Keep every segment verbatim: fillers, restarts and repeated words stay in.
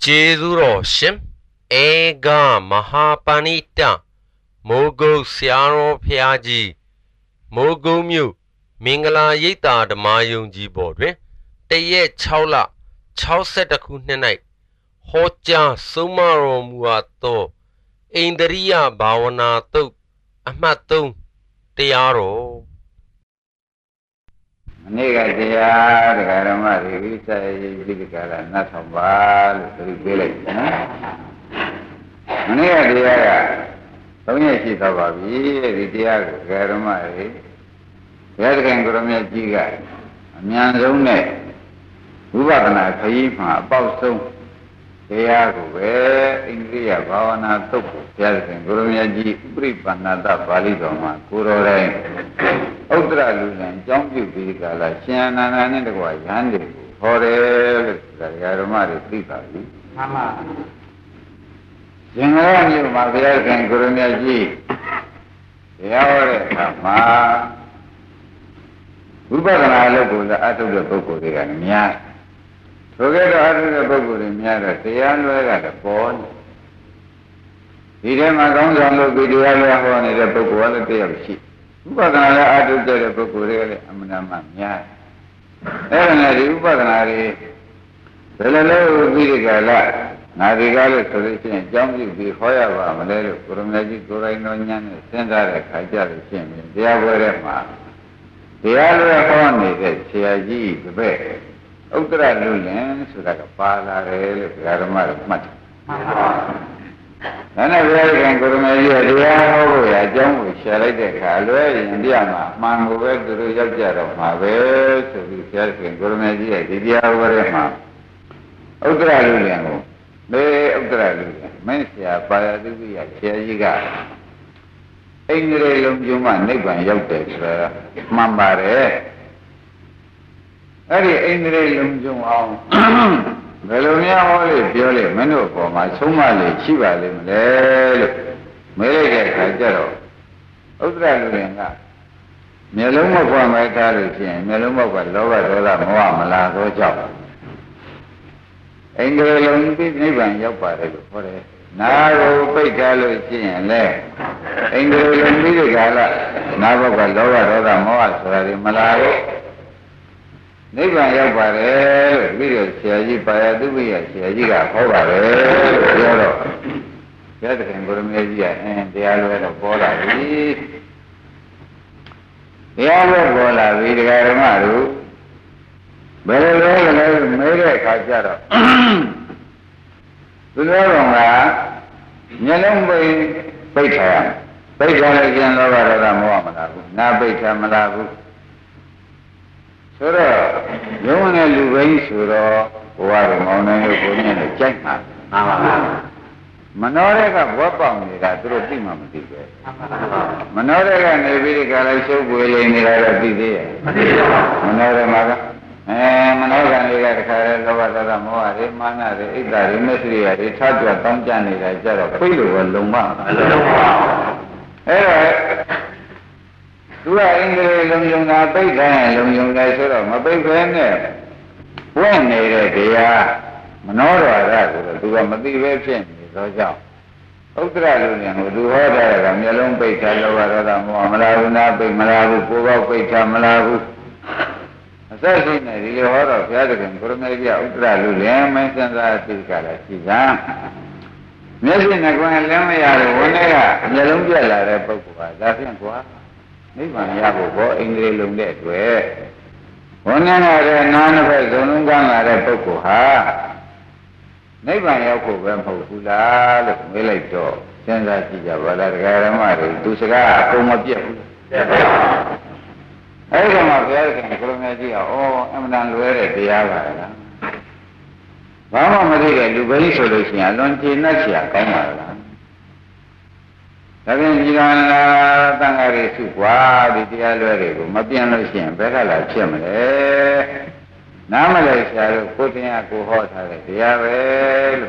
Jeduro Shim Ega Mahapanita Mogo Siaro Piaji Mogo Mu Mingala Yita the Mayung Jibodre Teye Chaula Chow Setaku Night Hoja Sumaro Muato Indaria Bawana To Amato Tiaro Nega dia dengan mari saya jadi kalau nak sambal beri belak. Nega dia tahunya si tawabi dia dengan mari. Dia dengan kurangnya juga. Amian zone. Ubah kena kaji mah pausung. Dia kue India bawana tu. Dia dengan kurangnya ji beri panada bali doma kurore. Udra lulan jauh juga kalau siapa nanya ni dekat yang ni, orang dari rumah itu tadi. Mama. Jangan ni mafia kan kurangnya ji. Ya orang sama. Ubah kena lalu pula atau dah pukul dia niat. Okey dah atau dah pukul niat dah. Tiada lagi ada pon. Tidak makan jangan video lalu apa ni dah pukul ada tiada sih. Upadana adu jadi pukul amanamanya. Erana upadana ni, selalu beri gala, nari gala solusi jam juga hoya wa malah kurang lagi kurang nonya ni sendiri kajar sini. Dia boleh mah. Dia luar kawan ni siaji bebe. Utara lulen sudah kepala rel garmar mat. Nana biar kan kurang lagi dia hobi aja mu syarat kalau India mah mangu dulu jajar mah be sebi syarat kan kurang lagi dia orang mah utara lu yang mu be utara lu Malaysia pada tu dia siapa juga Inggris lom cuma ni kan jauh ter mambare hari Inggris lom cuma Kalau ni awak le, biar le, mana apa, macam mana le, siapa le, le, mereka kerja lo, utara lu enggak, melum apa mereka le sih, melum apa, loba loba, mua malah rojak, Inggris lom ni banyak pada tu, pada, naru pergi lo sih, le, Inggris lom ni kalau, naru apa, loba loba, mua serari malah Ni banyak pada, video siaji pada tu dia siaji kau pada, dia lo, dia tu yang kurang dia, dia lo ada bola ni, dia lo bola ni dekat rumah tu, berlalu berlalu mereka kaca lo, tu orang lah, nyelam bay bay cahaya, bay cahaya kian lo ada mua malaku, na bay cahaya malaku. Surah, yang mana lubai surah, orang mana yang punya ni cakap. Menolak apa ni dah terus di mana tiga. Menolak ni bila kalau show boleh ni dah tiga. Menolak mana? Eh, menolak ni dah kalau lawat dah mau ada mana ada, idari mesri ada, satu tahun ni dah jadi. Perlu berlumba. Eh. Dua Inggris lom lom na baik dah, lom lom dah suruh, mabai kau ni, kau ni dia, menolak ada, dua mati website ni, rojak. Utara lu yang dua ada, kami lom baik kalau ada mau melayu na baik melayu, kau baik melayu. Asal sini dia orang siapa kan, kurang dia utara lu yang macam dah terkala siham. Mesti nak kau yang yang mana ya, yang dia lah repot kuah, dah siang kuah. Ni mana ya buku Inggris lom dek tu eh. Orang ada nana pada zonung kan ada buku ha. Ni mana ya buku berapa pula le, melai tu. Sensasi jawab ada kerana mari tu sekarang aku mau biar pula. Ada orang biar kan kalau ngaji oh emang luar dia lah. Bapa mesti lubai solusi, lonci nasi akan mana. Tapi jika anda tangari suka di dia luar itu, mapian lu siapa berkala siapa le, nama le siapa, kutinya aku hot ada dia bel.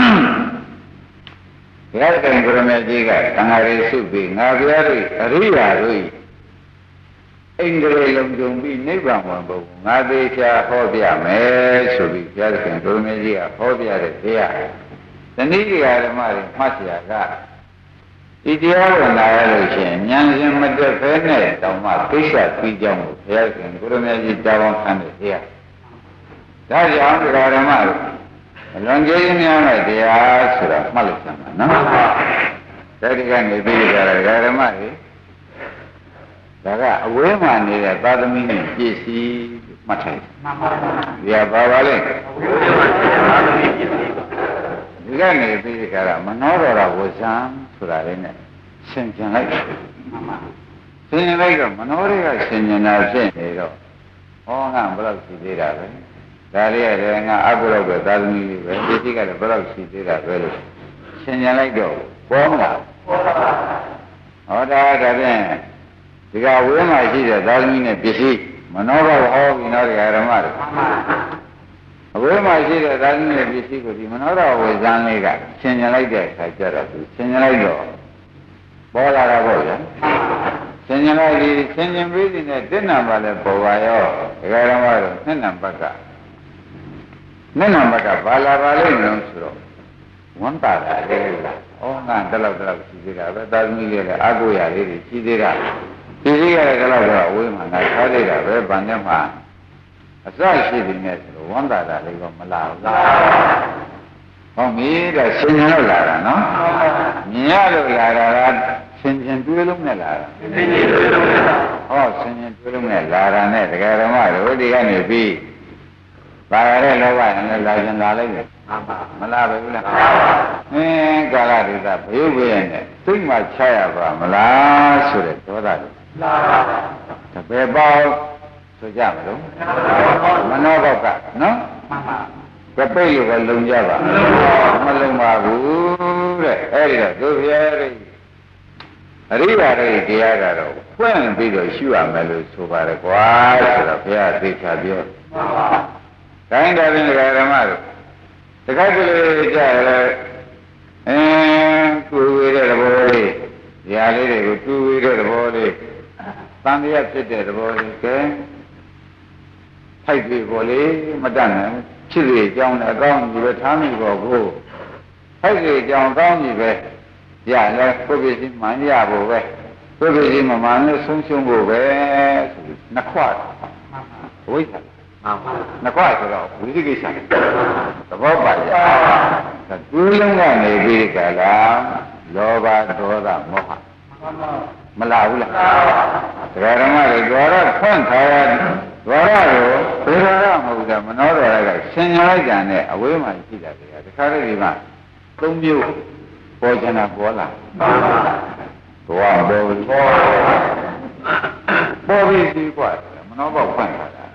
Dia kan kurang jika tangari subi, ngabiari, ria rui. အင်္ဂလိပ်လုံးကြုံပြီးနိဗ္ဗာန်ဝင်ဖို့ငါသေးချာဟောပြမယ်ဆိုပြီးဘုရားရှင်ကိုရမေကြီးကဟောပြတဲ့တရားတဏှိတရားဓမ္မတွေမှတ်เสียကဒီတရားဝင်လာရလို့ရှိရင်ဉာဏ်ရှင်မတက်ဖဲနဲ့တောင်မှသိစ္စာပြီးကြောင်းကိုဘုရားရှင်ကိုရမေကြီးတောင်းခံတဲ့တရားဒါကြောင့်တရားဓမ္မတွေအလွန်ကြီးများတဲ့တရားဆိုတာမှတ်လို့ဆံပါနော်အဲဒီကနေပြီးကြတာတရားဓမ္မတွေဒါကအဝေးမှာနေတဲ့သာသမီနဲ့ပြည့်စည်မှတ်ထိုင်မှန်ပါပါဒီကဘာပါလဲဒီကနေပြီးကြတာမနောတော်ရဝဇံဆိုတာလေးနဲ့ဆင်ကျင်လိုက်မှန်ပါဆင်ကျင်လိုက်တော့မနောတွေကဆင်ကျင်တာဖြစ်နေတော့ဟောငါဘယ်လောက်ရှိသေးတာပဲဒါလေးရတယ်ငါအကုလောက်ပဲသာသမီလေးပဲဒီစိတ်ကလည်းဘယ်လောက်ရှိသေးတာပဲလို့ဆင်ကျင်လိုက်တော့ပေါ်မလားပေါ်ပါပါဟောဒါဒါဖြင့်ဒီကဝေးမှာရှိတဲ့သာသမီနဲ့ပစ္စည်းမနောဘဟောပြီးတော့ဒီဓမ္မတွေအဝေးမှာရှိတဲ့သာသမီနဲ့ပစ္စည်းကိုဒီမနောတော်ဝေဇန်လေးကဆင်ញင်လိုက်တဲ့အခါကျတော့သူဆင်ញင်လိုက်တော့ပေါ်လာတာပေါ့ဗျာဆင်ញင်လိုက်ဒီဆင်ញင်ပြီးတဲ့တစ်နံပါတ်လည်းပေါ်ပါရောဒီဓမ္မတော့နှစ်နံပါတ်ကနှစ်နံပါတ်ကဘာလာပါလိမ့်မလို့ဆိုတော့ဝမ်းတာတာလေလားဩငါတလောက်တလောက်ရှိသေးတာပဲသာသမီလေးလည်းအကုရလေးတွေရှိသေးတာဒီကြီးရတယ်ကတော့တော့အဝေးမှာငါထားလိုက်တာပဲဗန်ထဲမှာအစရှိပြီနဲ့ဆိုတော့ဝမ်းသာတာလေးကမလာဘူး။ဟုတ်ပြီတဲ့ဆင်ញံလို့လာတာနော်။မြင်ရလို့လာတာကဆင်ញံတွေးလုံးနဲ့လာတာ။ဆင်ញံတွေးလုံးနဲ့လာ။ဟောဆင်ញံတွေးလုံးနဲ့လာတာနဲ့ဒကာဓမ္မတို့ဒီကနေပြီးပါရတဲ့လောဘနဲ့လာရင်လာလိုက်တယ်။မလာပဲဘူးလား။အင်းကာလဒိသဘယုတ်ပဲနဲ့သိမှချရပါမလားဆိုတဲ့ဒေါသတွေလာပါတပည့်ပေါ့ဆိုကြမလို့မနောဘောက်ကနော်မှန်ပါကပိတ်လို့ပဲလုံကြပါမလုံပါဘူးတဲ့အဲ့ဒီတော့သူဖျဲတဲ့အရိယာတွေတရားကတော့ဖွင့်ပြီးတော့ရှုရမယ်လို့ဆိုပါတယ်ကွာဆိုတော့ဘုရားသိချာပြောမှန်ပါတိုင်းတော်ရင်ဓမ္မတို့တခါတလေကြားရလဲအင်းကိုယ်ဝေတဲ့သဘောလေးဇာလေးတွေကိုတူဝေတဲ့သဘောလေးတန်တရားဖြစ်တဲ့သဘောလေးကဲထိုက်ပြီပေါ်လေမတတ်နိုင်ချစ်စီအကြောင်းနဲ့အကောင်းကြီးပဲထားမိပေါ်ကိုထိုက်စီအကြောင်းကောင်းကြီးပဲရလဲကိုယ်ပစ္စည်းမှန်ရဖို့ပဲကိုယ်ပစ္စည်းမမှန်လို့ဆုံးရှုံးဖို့ပဲဆိုပြီးနှစ်ခွဝိသမှန်ပါနှစ်ခွဆိုတော့ဝိသိကိစ္စသဘောပါရသူးလုံးကနေပြီးကြလားလောဘဒေါသမောဟမလာဘူးလားတရားဓမ္မတွေဒွါရဖွင့်ထားရဒွါရကိုဘယ်တော့မှမဟုတ်တာမနောတော်ရကဆင်ញံလိုက်ကြတဲ့အဝေးမှာရှိတာတွေကတခါတည်းဒီမှာသုံးမျိုးပေါ်ချင်တာပေါ်လာသွားပေါ်ပြီးပေါ်ပြီးဒီကွာမနောဘောက်ဖွင့်ထားတာ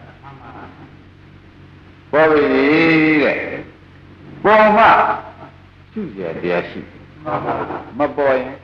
ပေါ်ပြီးတဲ့ပေါ်မှရှိရတရားရှိမပေါ်ရင်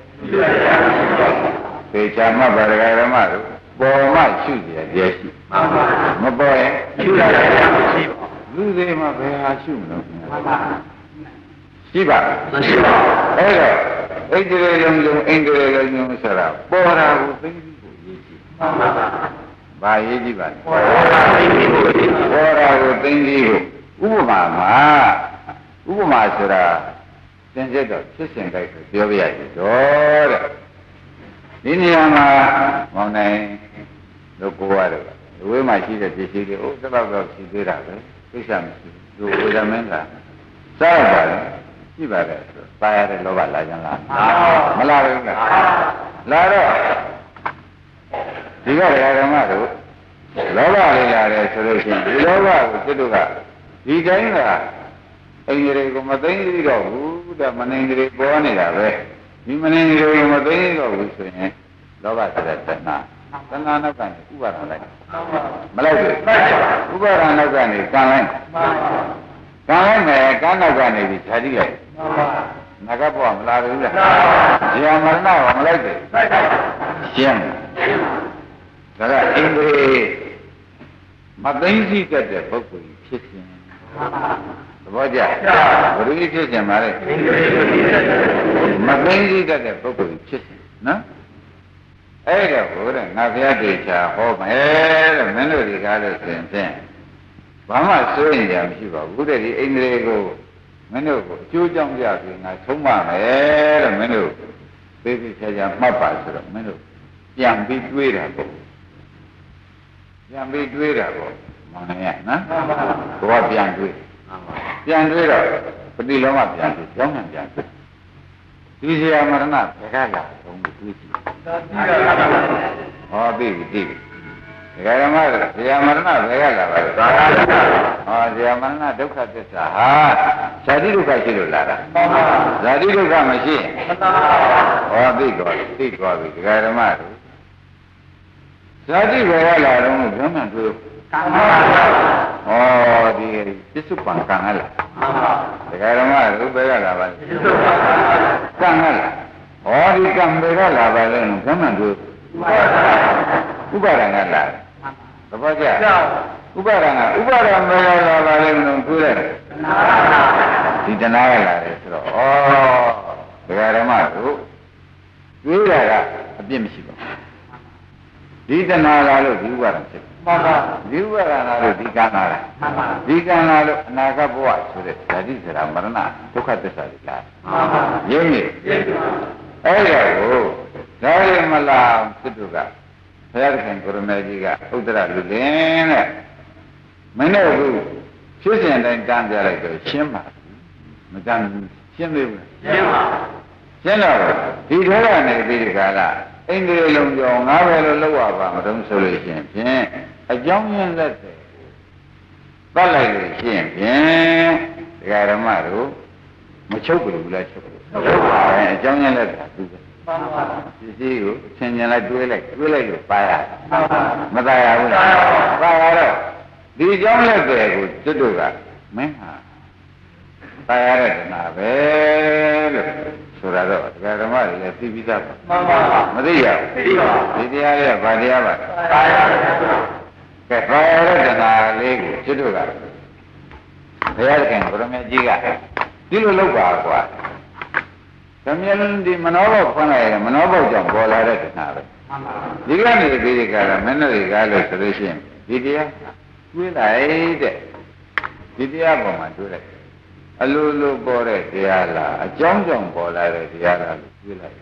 သေချာမှတ်ပါဒကာဓမ္မတို့ပေါ်မှရှုကြတရားရှိမပေါ်ရင်ရှုရတာမရှိပါဘူးလူသေးမှဘယ်ဟာရှုမလို့ရှိပါမရှိပါဘူးအဲ့တော့ဣန္ဒြေလုံးလုံးဣန္ဒြေလုံးလုံးဆိုတာပေါ်တာကိုသိသိကိုရေးကြည့်မှန်ပါပါဘာရေးကြည့်ပါလဲပေါ်တာသိသိကိုပေါ်တာကိုသိသိကိုဥပမာမှာဥပမာဆိုတာသင်ချက်တော့ဖြစ်စဉ်တိုက်ကိုပြောပြရစီတော့တဲ့ဒီနေရာမှာမောင်နိုင်တို့ကိုရတယ်ဝေးမှာရှိတဲ့ပစ္စည်းတွေဟိုတစ်လောက်တော့ရှိသေးတာပဲသိချင်မရှိဘူးဝေဒမင်းကစားရပါလေရှိပါတယ်ဆိုပါရတဲ့လောဘလာကြလားမလာဘူးလားလာတော့ဒီကဓမ္မတို့လောဘလေးလာတယ်ဆိုလို့ရှိရင်ဒီလောဘကိုစိတ်တို့ကဒီတိုင်းကအင်္ဂရိကိုမသိသိတော့ဘူးတဲ့မနေင်္ဂရိပေါ်နေတာပဲဒီမနေင်္ဂရိကိုမသိသိတော့ဘူးဆိုရင်လောဘဆိုတဲ့တဏှာတဏှာနောက်ကနေဥပါဒံလိုက်မလိုက်ဘူးဥပါဒံနောက်ကနေကံလိုက်ကံလိုက်မယ်ကံနောက်ကနေပြီးဓာတိလိုက်ငါကပေါ်မလာဘူးလားဇာမရဏကမလိုက်ဘူးရှင်းဒါကအင်္ဂရိမသိသိတတ်တဲ့ပုဂ္ဂိုလ်ဖြစ်ခြင်းသဘောကျဘယ်လိုဖြစ်ခြင်းပါလဲမသိသိတတ်တဲ့ပုဂ္ဂိုလ်ဖြစ်ခြင်းနော်အဲ့ဒါကိုတဲ့ငါဘုရားတေချာဟောမယ်တဲ့မင်းတို့ဒီကားလို့ဆိုရင်ဖြင့်ဘာမှစိုးရင်ကြမရှိပါဘူးတဲ့ဒီအိန္ဒြေကိုမင်းတို့ကိုအကျိုးကြောင့်ကြပြီးငါဆုံးမမယ်တဲ့မင်းတို့သိသိချာချာမှတ်ပါဆိုတော့မင်းတို့ပြန်ပြီးတွေးတာပေါ့ပြန်ပြီးတွေးတာပေါ့မောင်နေရနော်ဘဝပြန်တွေးပြန်တွေးတော့ပฏิလောမပြန်တွေးကြောင်းပြန်ပြန်တွေးဒီဇာမရဏဘယ်ကလာတော့တွေးကြည့်ဟောပြီပြီဒီကရမဇာမရဏဘယ်ကလာပါလဲသာရဟောဇာမရဏဒုက္ခသစ္စာဟာဇာတိဒုက္ခရှိလို့လာတာဇာတိဒုက္ခမရှိဟောသိတော့သိသွားပြီဒကာရမတို့ဇာတိဘယ်ကလာတော့ဘယ်မှတွေ့ကံပါဟောဒီပစ္စုပန်ကံဟလားဒကာရမတို့ဘယ်ကလာပါလဲပစ္စုပန်ကံဟလားဟောဒီကံဘယ်ကလာပါလဲဘယ်မှတွေ့ဥပါဒံကလာသဘောကျဥပါဒံကဥပါဒံဘယ်ကလာပါလဲလို့တွေ့တယ်ဒီတဏှာကလာတယ်ဆိုတော့ဩဒကာရမတို့တွေးတာကအပြစ်မရှိပါဘူးဒီတဏှာလာလို့ဒီဥပါဒံဖြစ်မှန်ပါဒီဥပါဒံလာလို့ဒီကံလာတယ်မှန်ပါဒီကံလာလို့အနာဂတ်ဘဝဆိုတဲ့ဓာတိစရာမရဏဒုက္ခသစ္စာတွေလာမှန်ပါရင်းနေအဲ့ဒါကိုဒါရမလားသတ္တုကဘုရားခင်ကိုရမေကြီးကဥဒ္ဒရလူလင်းတဲ့မင်းတို့ကဖြစ်စဉ်တိုင်းတန်းပြလိုက်တော့ရှင်းပါမတန်းရှင်းသေးဘူးရှင်းပါရှင်းတော့ဒီထဲကနေပြီးဒီကလာအိန္ဒြေလုံးကြောငါပဲလို့လောက်ရပါမတုံးဆိုလို့ရှိရင်ဖြင့်အကြောင်းရင်းလက်တယ်ပတ်လိုက်လို့ရှိရင်ဖြင့်ဒကာဓမ္မတို့မချုပ်ဘူးလားချုပ်ဘူးချုပ်ပါပဲအကြောင်းရင်းလက်တာသူပဲမှန်ပါပစ္စည်းကိုဆင်ញင်လိုက်တွေးလိုက်တွေးလိုက်လို့ပါရမသာရဘူးလားပါရတော့ဒီအကြောင်းလက်တယ်ကိုကျွတ်တို့ကမင်းဟာပါရတဲ့တနာပဲလို့ဆိုတော့ဒကာဓမ္မတွေလည်းသိပြီးသားပါမှန်ပါမသိရဘူးသိပါဒီတရားလေးကဘာတရားပါပါရကဲပါရတဲ့တနာလေးကိုကျွတ်တို့ကဘုရားခင်ဘုရမကြီးကဒီလိုလုပ်ပါကွာသမယလုံးဒီမနောဘောဖွင့်လိုက်ရင်မနောဘောကြောင့်ပေါ်လာတဲ့တဏှာပဲဒီကနေပြီးဒီကရမင်းတို့ကလို့ဆိုလို့ရှိရင်ဒီတရားတွေးလိုက်တဲ့ဒီတရားပေါ်မှာတွေးလိုက်အလိုလိုပေါ်တဲ့တရားလားအကြောင်းကြောင့်ပေါ်လာတဲ့တရားလားလို့တွေးလိုက်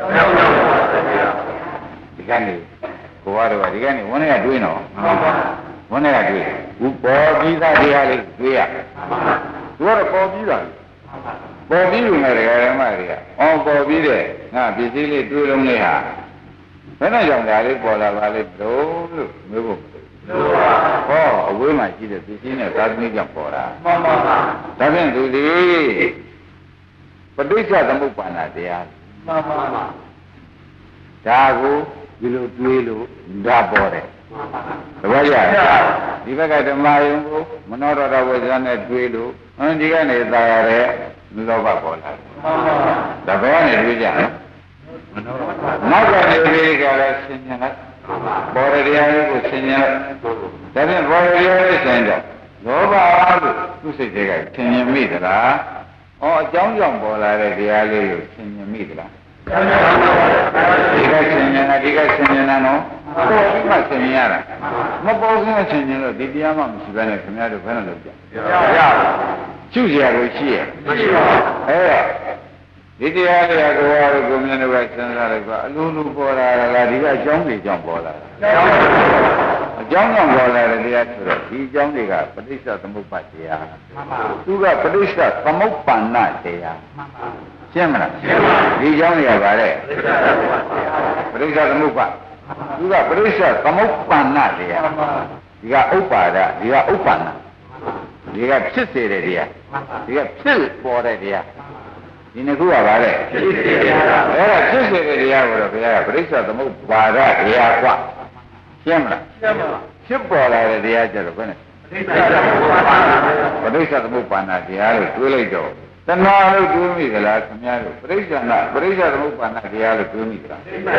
ဒီကနေကိုကတော့ဒီကနေဝန်းထဲကတွေးနော်ဝန်းထဲကတွေးဘူးပေါ်ပြီးသားတရားလေးတွေးရသူကတော့ပေါ်ပြီးသားပေါ်ပြီးလို့နဲ့ဓမ္မတွေကအော်ပေါ်ပြီးတဲ့ငါပစ္စည်းလေးတွေးလုံးလေးဟာဘယ်နဲ့ကြောင့်ဒါလေးပေါ်လာပါလဲလို့လို့မျိုးဖို့ဟောအဝေးမှာရှိတဲ့ပစ္စည်းနဲ့သာသမီကြောင့်ပေါ်တာမှန်ပါပါဒါဖြင့်သူဒီပဋိစ္စသမုပ္ပါဒတရားမှန်ပါပါဒါကိုဒီလိုတွေးလို့ဒါပေါ်တယ်သဘောကျဒီဘက်ကဓမ္မယုံကိုမနောရတဝိဇ္ဇာနဲ့တွေးလို့ဟန်ဒီကနေသာရတဲ့လောဘပေါ်လာတယ်ဒါဘယ်ကနေတွေးကြလဲနောက်ကနေပြီးကြလဲဆင်ញံလိုက်ဘောရတရားလေးကိုဆင်ញံလိုက်ဒါဖြင့်ဘောရတရားလေးဆင်ကြလောဘလို့သူ့စိတ်တွေကဆင်ញံမိသလားဩအကြောင်းကြောင့်ပေါ်လာတဲ့တရားလေးကိုဆင်ញံမိသလားဒီကဆင်ញံတာဒီကဆင်ញံတာနော်ပေါ်ပြီးမှဆင်ញံရတာမပေါ်ခင်ဆင်ញံလို့ဒီတရားမှမရှိဘဲနဲ့ခင်ဗျားတို့ဘယ်နဲ့လုပ်ကြရရှုစရာကိုရှိရဲ့မရှိပါဘူးအဲဒီတရားတရားကိုရောကိုမြင်တော့စဉ်းစားလိုက်ပါအလိုလိုပေါ်လာတာဒီကအကြောင်းတွေကြောင့်ပေါ်လာတာအကြောင်းကြောင့်ပေါ်လာတဲ့တရားဆိုတော့ဒီအကြောင်းတွေကပဋိစ္စသမုပ္ပါဒ်တရားမှန်ပါသူကပဋိစ္စသမုပ္ပန္နတရားမှန်ပါရှင်းမလားရှင်းပါဒီအကြောင်းတွေကဗါတဲ့ပဋိစ္စသမုပ္ပါဒ်သူကပဋိစ္စသမုပ္ပန္နတရားမှန်ပါဒီကဥပ္ပါဒဒီကဥပ္ပန္နဒီကဖြစ်စေတဲ့တရားဒီကဖြစ်ပေါ်တဲ့တရားဒီနှစ်ခုကပါလေဖြစ်စေတရားအဲ့ဒါဖြစ်စေတဲ့တရားကိုတော့ဘုရားကပဋိစ္စသမုပ္ပါဒတရားกว่าရှင်းမလားရှင်းပါပါဖြစ်ပေါ်လာတဲ့တရားကြတော့ဘယ်နဲ့ပဋိစ္စသမုပ္ပါဒတရားလို့တွေးလိုက်တော့တဏှာလို့တွေးမိသလားခင်ဗျားတို့ပဋိစ္စနာပဋိစ္စသမုပ္ပါဒတရားလို့တွေးမိသလား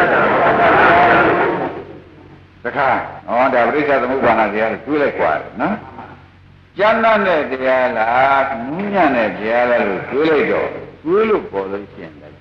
တခါဟောဒါပဋိစ္စသမုပ္ပါဒတရားလို့တွေးလိုက်กว่าနော်ကျမ်းနာတဲ့တရားလားနူးညံ့တဲ့တရားလားလို့တွေးလိုက်တော့တွေးလို့ပေါ်လို့ရှိရင်လည်း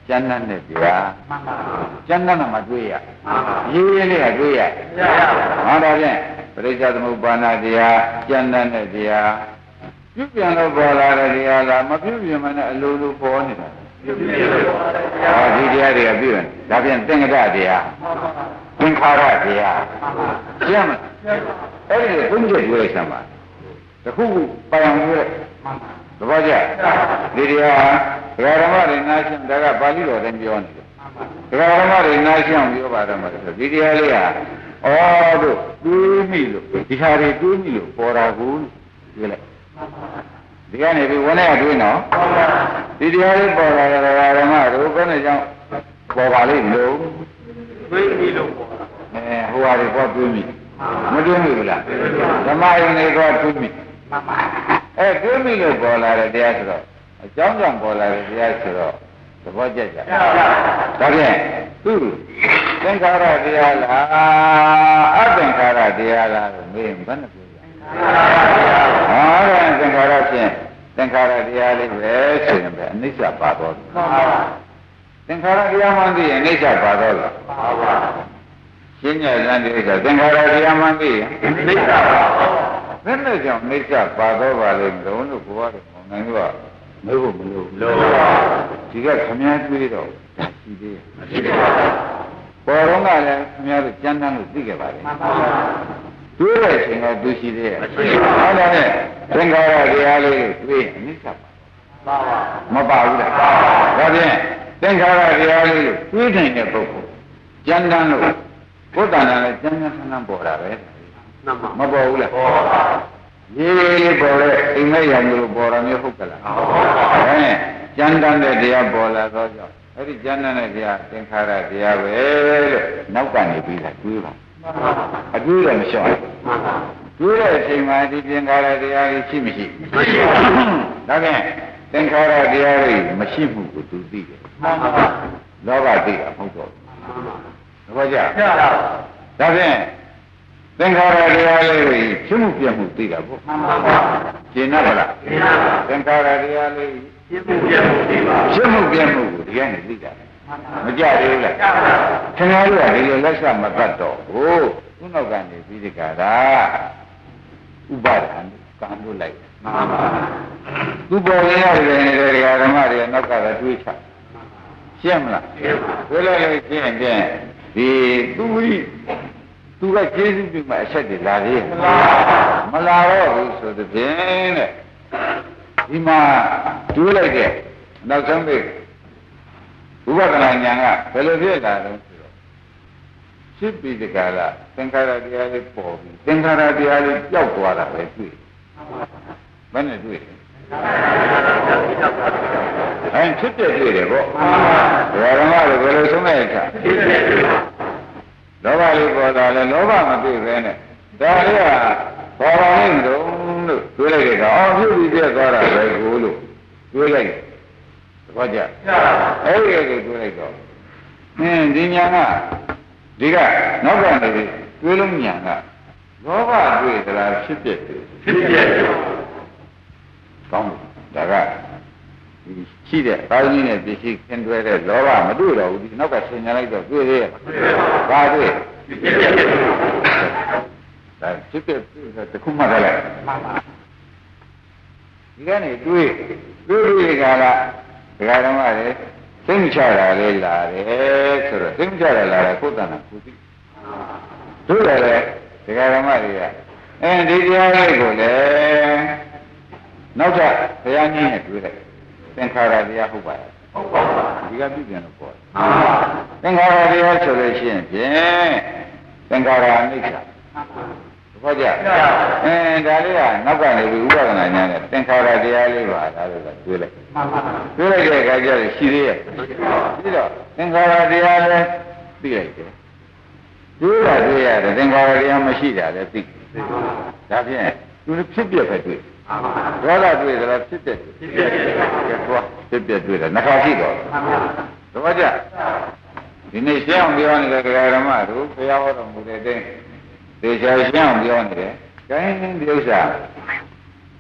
ကျမ်းနဲ့တရားကျမ်းနဲ့မှတွေ့ရရေးရင်းလေးကတွေ့ရဟောတော့ဖြင့်ပရိစ္ဆေသမုပ္ပါဏတရားကျမ်းနဲ့တရားပြုပြန်လို့ပေါ်လာတဲ့တရားလားမပြုပြန်မှလည်းအလိုလိုပေါ်နေတာပြုပြန်လို့ပေါ်လာတဲ့တရားဟောဒီတရားတွေကပြုရင်ဒါဖြင့်သင်္ကတတရားသင်္ခါရတရားရှင်းမလားအဲ့ဒီသုံးချက်ပြောလိုက်စမ်းပါတခုခုပိုင်အောင်ပြောလိုက်သဘောကျဒီတရားဒကာဓမ္မတွေနားရှင်းဒါကပါဠိတော်တိုင်းပြောနေတယ်ဒကာဓမ္မတွေနားရှင်းပြောပါတော့မှာဆိုဒီတရားလေးကဩတို့တွေးမိလို့ဒီဟာတွေတွေးမိလို့ပေါ်တာကိုပြောလိုက်ဒီကနေပြီးဝန်းထဲကတွေးနော်ဒီတရားလေးပေါ်လာတဲ့ဒကာဓမ္မတို့ဘယ်နဲ့ကြောင့်ပေါ်ပါလိမ့်မလို့တွေးမိလို့ပေါ်တာအဲဟိုဟာတွေပေါ်တွေးမိမတွေးမိဘူးလားဓမ္မယုံတွေကတွေးမိအဲတွေးမိလို့ပေါ်လာတဲ့တရားဆိုတော့အကြောင်းကြောင့်ပေါ်လာတဲ့တရားဆိုတော့သဘောကျကြဒါဖြင့်သူသင်္ခါရတရားလားအသင်္ခါရတရားလားလို့မေးရင်ဘယ်နဲ့ပြောကြဟောတယ်သင်္ခါရဖြင့်သင်္ခါရတရားလေးပဲဆိုရင်ပဲအနိစ္စပါတော့သင်္ခါရတရားမှသိရင်အနိစ္စပါတော့လားရှင်းရတဲ့ဒီဥစ္စာသင်္ခါရတရားမှသိရင်အနိစ္စပါဘယ်နဲ့ကြောင့်အနိစ္စပါတော့ပါလိမ့်မလို့လို့ကိုယ်ကတော့မောင်နိုင်ကမဟုတ်ဘူးလို့လို့ဒီကခမည်းတွေးတော့ဒါရှိသေးရဲ့မရှိပါဘူးပေါ်တော့ကလည်းခမည်းတို့ကြမ်းတမ်းလို့သိခဲ့ပါလေတွေးတဲ့အချိန်ကသူရှိသေးရဲ့မရှိပါဘူးဟုတ်တယ်သင်္ခါရတရားလေးတွေးအနိစ္စပါမပါဘူးလားဒါဖြင့်သင်္ခါရတရားလေးတွေးနိုင်တဲ့ပုဂ္ဂိုလ်ကြမ်းတမ်းလို့ဘုဒ္ဓနာလည်းကြမ်းကြမ်းဆန်းဆန်းပေါ်တာပဲမပေါ်ဘူးလားပေါ်ပါရေးလေးပေါ်တဲ့အိမ်မက်ရောင်လို့ပေါ်တာမျိုးဟုတ်ကလားဟုတ်ပါဘူးအဲကျမ်းတမ်းတဲ့တရားပေါ်လာတော့ကြောင့်အဲ့ဒီကျမ်းတမ်းတဲ့တရားသင်္ခါရတရားပဲလို့နောက်ကနေပြီးတာတွေးပါအတွေးလည်းမလျှော့ဘူးတွေးတဲ့အချိန်မှာဒီသင်္ခါရတရားကြီးရှိမရှိမရှိပါဘူးဒါဖြင့်သင်္ခါရတရားတွေမရှိမှုကိုသူသိတယ်မှန်ပါပါလောဘသိတာမဟုတ်တော့ဘူးဘာကြဒါဖြင့်သင်္ခါရတရားလေးတွေဖြစ်မှုပြမှုသိတာပေါ့မှန်ပါပါရှင်းတော့လားရှင်းပါပါသင်္ခါရတရားလေးဖြစ်မှုပြမှုသိပါဖြစ်မှုပြမှုကိုဒီကနေသိတာမကြသေးဘူးလားခင်ဗျားတို့ကဒီလိုလက်ဆက်မတတ်တော့ဘူးခုနောက်ကနေပြီးဒီကရာဥပါဒံကံလို့လိုက်မှန်ပါပါသူပေါ်ရရတယ်နေတဲ့ဓမ္မတွေနောက်ကလည်းတွေးချရှင်းမလားရှင်းပါတွေးလိုက်လို့ရှင်းရင်ဒီသူဝိသူကကျေးဇူးပြုမှအဆက်တွေလာသေးမလာတော့ဘူးဆိုတဲ့ဖြင့်တဲ့ဒီမှာတွေးလိုက်တဲ့နောက်ဆုံးပိဝိပဿနာဉာဏ်ကဘယ်လိုဖြစ်လာလဲဆိုတော့ဖြစ်ပြီးဒီကလာသင်္ခါရတရားလေးပေါ်ပြီးသင်္ခါရတရားလေးပျောက်သွားတာပဲတွေ့ဘယ်နဲ့တွေ့လဲအဲဖြစ်တဲ့တွေ့တယ်ပေါ့ဘယ်ဓမ္မတွေဘယ်လိုဆုံးမဲ့အခါဖြစ်တဲ့တွေ့လောဘလေးပေါ်လာလဲလောဘမတွေ့ပဲနဲ့ဒါလေးကပေါ်လာနေတော့လို့တွေးလိုက်တဲ့အခါအော်ဖြစ်ပြီးပြတ်သွားတာပဲကိုလို့တွေးလိုက်သဘောကျအဲ့ဒီကိုတွေးလိုက်တော့အင်းဒီညာကဒီကနောက်ကနေတွေးလုံးညာကလောဘတွေ့သလားဖြစ်ပြတယ်ဖြစ်ပြတယ်ကောင်းတယ်ဒါကဒီရှိတဲ့ဘာလို့နဲ့ပစ္စည်းခင်တွဲတဲ့လောဘမတွေ့တော့ဘူးဒီနောက်ကဆင်ညာလိုက်တော့တွေ့သေးရဲ့ဘာတွေ့ဒါဖြစ်ဖြစ်တခုမှတည်းမှန်ပါဒီကနေတွေ့တွေ့တွေ့ကြတာဒကာဓမ္မတွေသိမချတာလေးလာတယ်ဆိုတော့သိမချတာလာတယ်ကိုယ်တဏ္ဍကိုသိတွေ့ရတယ်ဒကာဓမ္မတွေကအဲဒီတရားလေးကိုလည်းနောက်ထပ်ဘုရားကြီးနဲ့တွေ့လိုက်သင်္ခါရတရားဟုတ်ပါရဲ့ဟုတ်ပါဘူးဒီကပြုပြန်လို့ပေါ့သင်္ခါရတရားဆိုလို့ရှိရင်ဖြင့်သင်္ခါရအနိစ္စဟုတ်ကြအဲဒါလေးကနောက်ကနေပြီးဥပဒနာညာနဲ့သင်္ခါရတရားလေးပါဒါလို့ကတွေးလိုက်မှန်ပါပါတွေးလိုက်တဲ့အခါကျတော့ရှိသေးရဲ့ပြီးတော့သင်္ခါရတရားလည်းသိလိုက်တယ်တွေးတာတွေးရတယ်သင်္ခါရတရားမရှိတာလည်းသိဒါဖြင့်သူဖြစ်ပြပဲတွေ့ဒေါသတွေ့သလားဖြစ်တဲ့ဖြစ်တဲ့ကဲသွားဖြစ်ပြတွေ့တယ်နှခါရှိတော့သဘောကျဒီနေ့ရှင်းအောင်ပြောနေတဲ့ဓမ္မတို့ဘုရားဟောတော်မူတဲ့တဲ့သေချာရှင်းအောင်ပြောနေတယ်။ကိုင်းဒီဥစ္စာ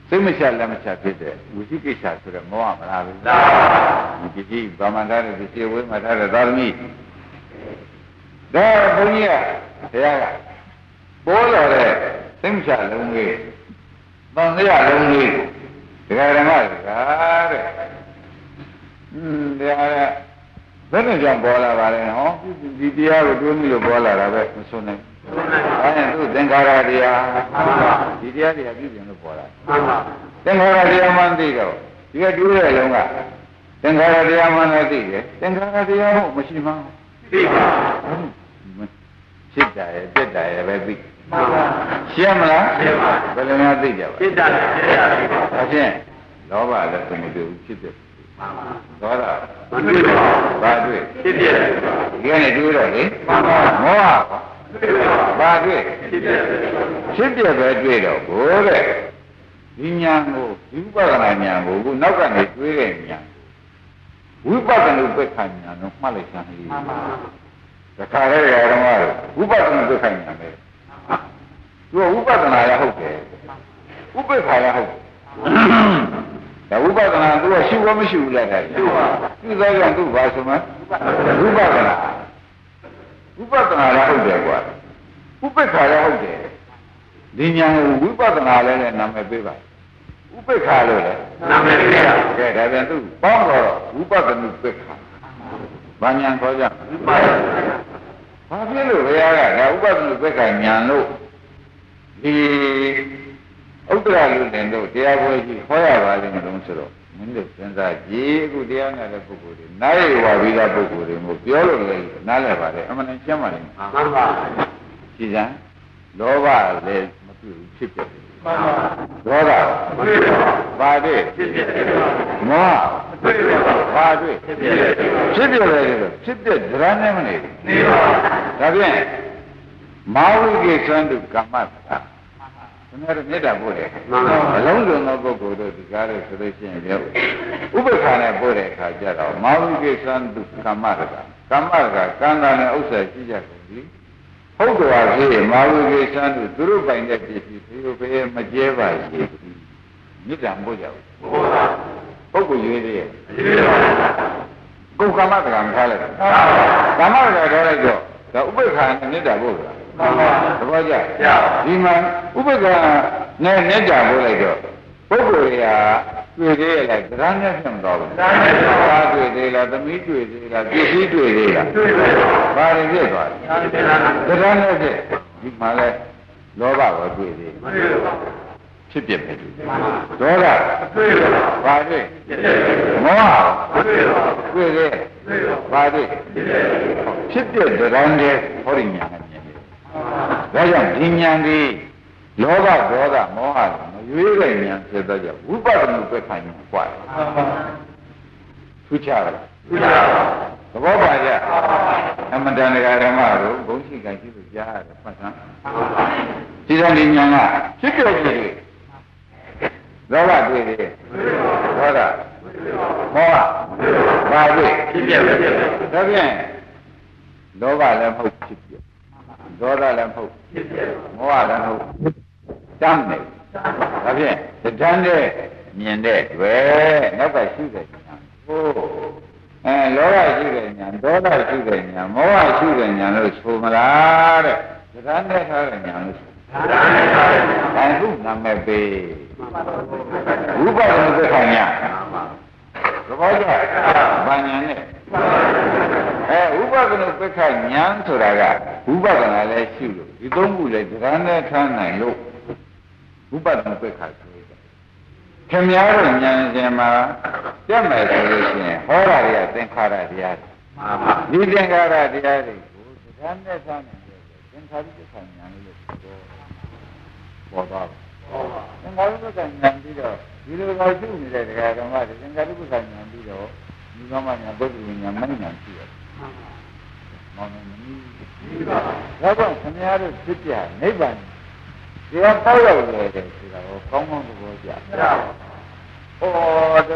စိတ်မချလက်မချဖြစ်တဲ့ဝိသိကိစ္စဆိုတော့မောဟမလားဘူးဒီကြည့်ဘာမှထားတဲ့ဒီစေဝေးမှထားတဲ့သာသမီဒါဘုန်းကြီးကဘုရားကပေါ်လာတဲ့စိတ်မချလုံးလေးတန်ရလုံးလေးဒကာဓမ္မကတဲ့อืมတရားကဘယ်နဲ့ကြောင့်ပေါ်လာပါလဲဟောဒီတရားကိုတွေးမိလို့ပေါ်လာတာပဲမစွန်းနိုင်အဲဒါသူသင်္ခါရတရားဒီတရားတွေကပြုပြင်လို့ပေါ်လာသင်္ခါရတရားမှသိတော့ဒီကတွေးတဲ့လုံးကသင်္ခါရတရားမှလည်းသိတယ်သင်္ခါရတရားဟုတ်မရှိမှသိပါဖြစ်တာရဲ့ပြက်တာရဲ့ပဲသိရှင်းမလားရှင်းပါဘယ်လိုများသိကြပါဖြစ်တာဖြစ်တာအချင်းလောဘလည်းသူမတွေ့ဘူးဖြစ်တယ်သောတာမတွေ့ပါဘူးဘာတွေ့ဖြစ်ဖြစ်ဒီကနေ့တွေ့တော့လေမောဟဘာတွေ့ဖြစ်ဖြစ်ပဲတွေ့တော့ဘိုးတဲ့ဒီညာကိုဒီဥပဒနာညာကိုခုနောက်ကနေတွေ့တဲ့ညာဝိပဿနာပက္ခညာတော့မှတ်လိုက်စမ်းလေတခါတည်းကတော့ဝိပဿနာပက္ခညာပဲသူကဝိပဿနာရဟုတ်တယ်ဥပ္ပခါရဟုတ်ဒါဝိပဿနာသူကရှိဘောမရှိဘူးလားတဲ့သူသောကြောင့်သူဘာဆိုမှဝိပဿနာဝိပဿနာရဟုတ်တယ်ကွာဥပ္ပခါရဟုတ်တယ်ဒီညာကိုဝိပဿနာလည်းနဲ့နာမည်ပေးပါဥပ္ပခါလို့လည်းနာမည်ပေးတာကဲဒါပြန်သူပေါင်းတော့ဝိပဿနာပက္ခဘာညာခေါ်ကြဘာဖြစ်လို့ဘုရားကဒါဥပဒနာပက္ခညာလို့ဒီဥဒ္ဒရာလူတင်တို့တရားပွဲကြီးဟောရပါလိမ့်မလို့ဆိုတော့မင်းတို့စဉ်းစားကြည့်အခုတရားနာတဲ့ပုဂ္ဂိုလ်တွေနားရဝါပြီးသားပုဂ္ဂိုလ်တွေမို့ပြောလို့လည်းနားလည်ပါလေအမှန်တန်ကျမ်းပါလိမ့်မှန်ပါကြည်စမ်းလောဘလည်းမတွေ့ဘူးဖြစ်တယ်မှန်ပါဒေါသမတွေ့ပါဘာတွေ့ဖြစ်ဖြစ်မောဟတွေ့ပါဘာတွေ့ဖြစ်ဖြစ်ဖြစ်ဖြစ်လေဖြစ်ဖြစ်ဒရနဲ့မနေနေပါဒါဖြင့်မာဝိကေသံတုကမ္မတာဘုရားတို့မေတ္တာပို့တယ်အလုံးစုံသောပုဂ္ဂိုလ်တို့ဒီကားလို့ဆိုလို့ရှိရင်ရောဥပ္ပခါနဲ့ပို့တဲ့အခါကျတော့မာဝိကေသံတုကမ္မတာကမ္မကကံတာနဲ့ဥစ္စာရှိကြကုန်ပြီဟုတ်တော်ကြီးမာဝိကေသံတုသူတို့ပိုင်တဲ့ပစ္စည်းသူတို့ဘေးမကျဲပါရှိမေတ္တာပို့ကြဘူးပုဂ္ဂိုလ်ရွေးသေးရဲ့ကိုယ်ကမ္မတကံထားလိုက်ကမ္မတကံထားလိုက်တော့ဒါဥပ္ပခါနဲ့မေတ္တာပို့တာမှန်ပါသဘောကျဒီမှာဥပ္ပခါနဲ့မေတ္တာပို့လိုက်တော့ပုဂ္ဂိုလ်ရာတွေ့သေးရဲ့လားတရားနဲ့ဖြစ်မတော်ဘူးတရားနဲ့ပါတွေ့သေးလားသမီးတွေ့သေးလားပစ္စည်းတွေ့သေးလားတွေ့ပါဘာတွေဖြစ်သွားလဲတရားနဲ့ဖြစ်ဒီမှာလဲလောဘကိုတွေ့သေးမတွေ့ပါဘူးဖြစ်ပြပဲဒေါသတွေ့ပါဘာတွေ့မောဟတွေ့ပါတွေ့သေးဘာတွေ့ဖြစ်ပြတရားနဲ့ဟောရညာနဲ့မြင်တယ်ဒါကြောင့်ဒီဉာဏ်ကြီးလောဘဒေါသမောဟမရွေးတဲ့ဉာဏ်ဖြစ်တော့ကြောင့်ဝိပဿနာပက္ခဉာဏ်กว่าထူးခြားတယ်ထူးခြားသဘောပါကြအမတန်တရားဓမ္မတို့ဘုန်းရှိကရှိလို့ကြားရတယ်ဖတ်စမ်းဒီတော့ဒီဉာဏ်ကဖြစ်ပြဖြစ်တယ်လောဘတွေ့တယ်ဒေါသမောဟဘာတွေ့ဖြစ်ပြပဲဒါဖြင့်လောဘလည်းမဟုတ်ဖြစ်ပြဒေါသလည်းမဟုတ်ဖြစ်ပြမောဟလည်းမဟုတ်တမ်းနေဒါဖြင့်တန်းတဲ့မြင်တဲ့တွေ့နောက်ကရှိတဲ့ဉာဏ်ဟိုအဲလောဘရှိတဲ့ဉာဏ်ဒေါသရှိတဲ့ဉာဏ်မောဟရှိတဲ့ဉာဏ်လို့ဆိုမလားတဲ့တန်းတဲ့ထားတဲ့ဉာဏ်လို့အဲခုနာမည်ပေးဝိပဿနာပက္ခဉာဏ်သဘောကျဘာဉာဏ်နဲ့အဲဥပဒနာပက္ခဉာဏ်ဆိုတာကဝိပဿနာလည်းရှိလို့ဒီသုံးခုလည်းတရားနဲ့ထားနိုင်လို့ဝိပဿနာပက္ခဆိုတယ်ခင်ဗျားတို့ဉာဏ်ရှင်မှာတက်မယ်ဆိုလို့ရှိရင်ဟောတာတွေကသင်္ခါရတရားတွေမှန်ပါဒီသင်္ခါရတရားတွေကိုတရားနဲ့ထားနိုင်တယ်သင်္ခါရပက္ခဉာဏ်လို့ပြောပေါ်သွားတယ်သင်္ခါရပက္ခဉာဏ်ပြီးတော့ဒီလိုသာရှိနေတဲ့တရားဓမ္မတွေသင်္ခါရပက္ခဉာဏ်ပြီးတော့ဒီကမှညာပုဂ္ဂိုလ်ညာမဉာဏ်ရှိတယ်မောင်မင်းကြီးဒါကြောင့်ခင်ဗျားတို့ဖြစ်ပြနိဗ္ဗာန်တရားပေါက်ရောက်တယ်ဆိုတာကိုကောင်းကောင်းသဘောကျ။ဩဒါဒီ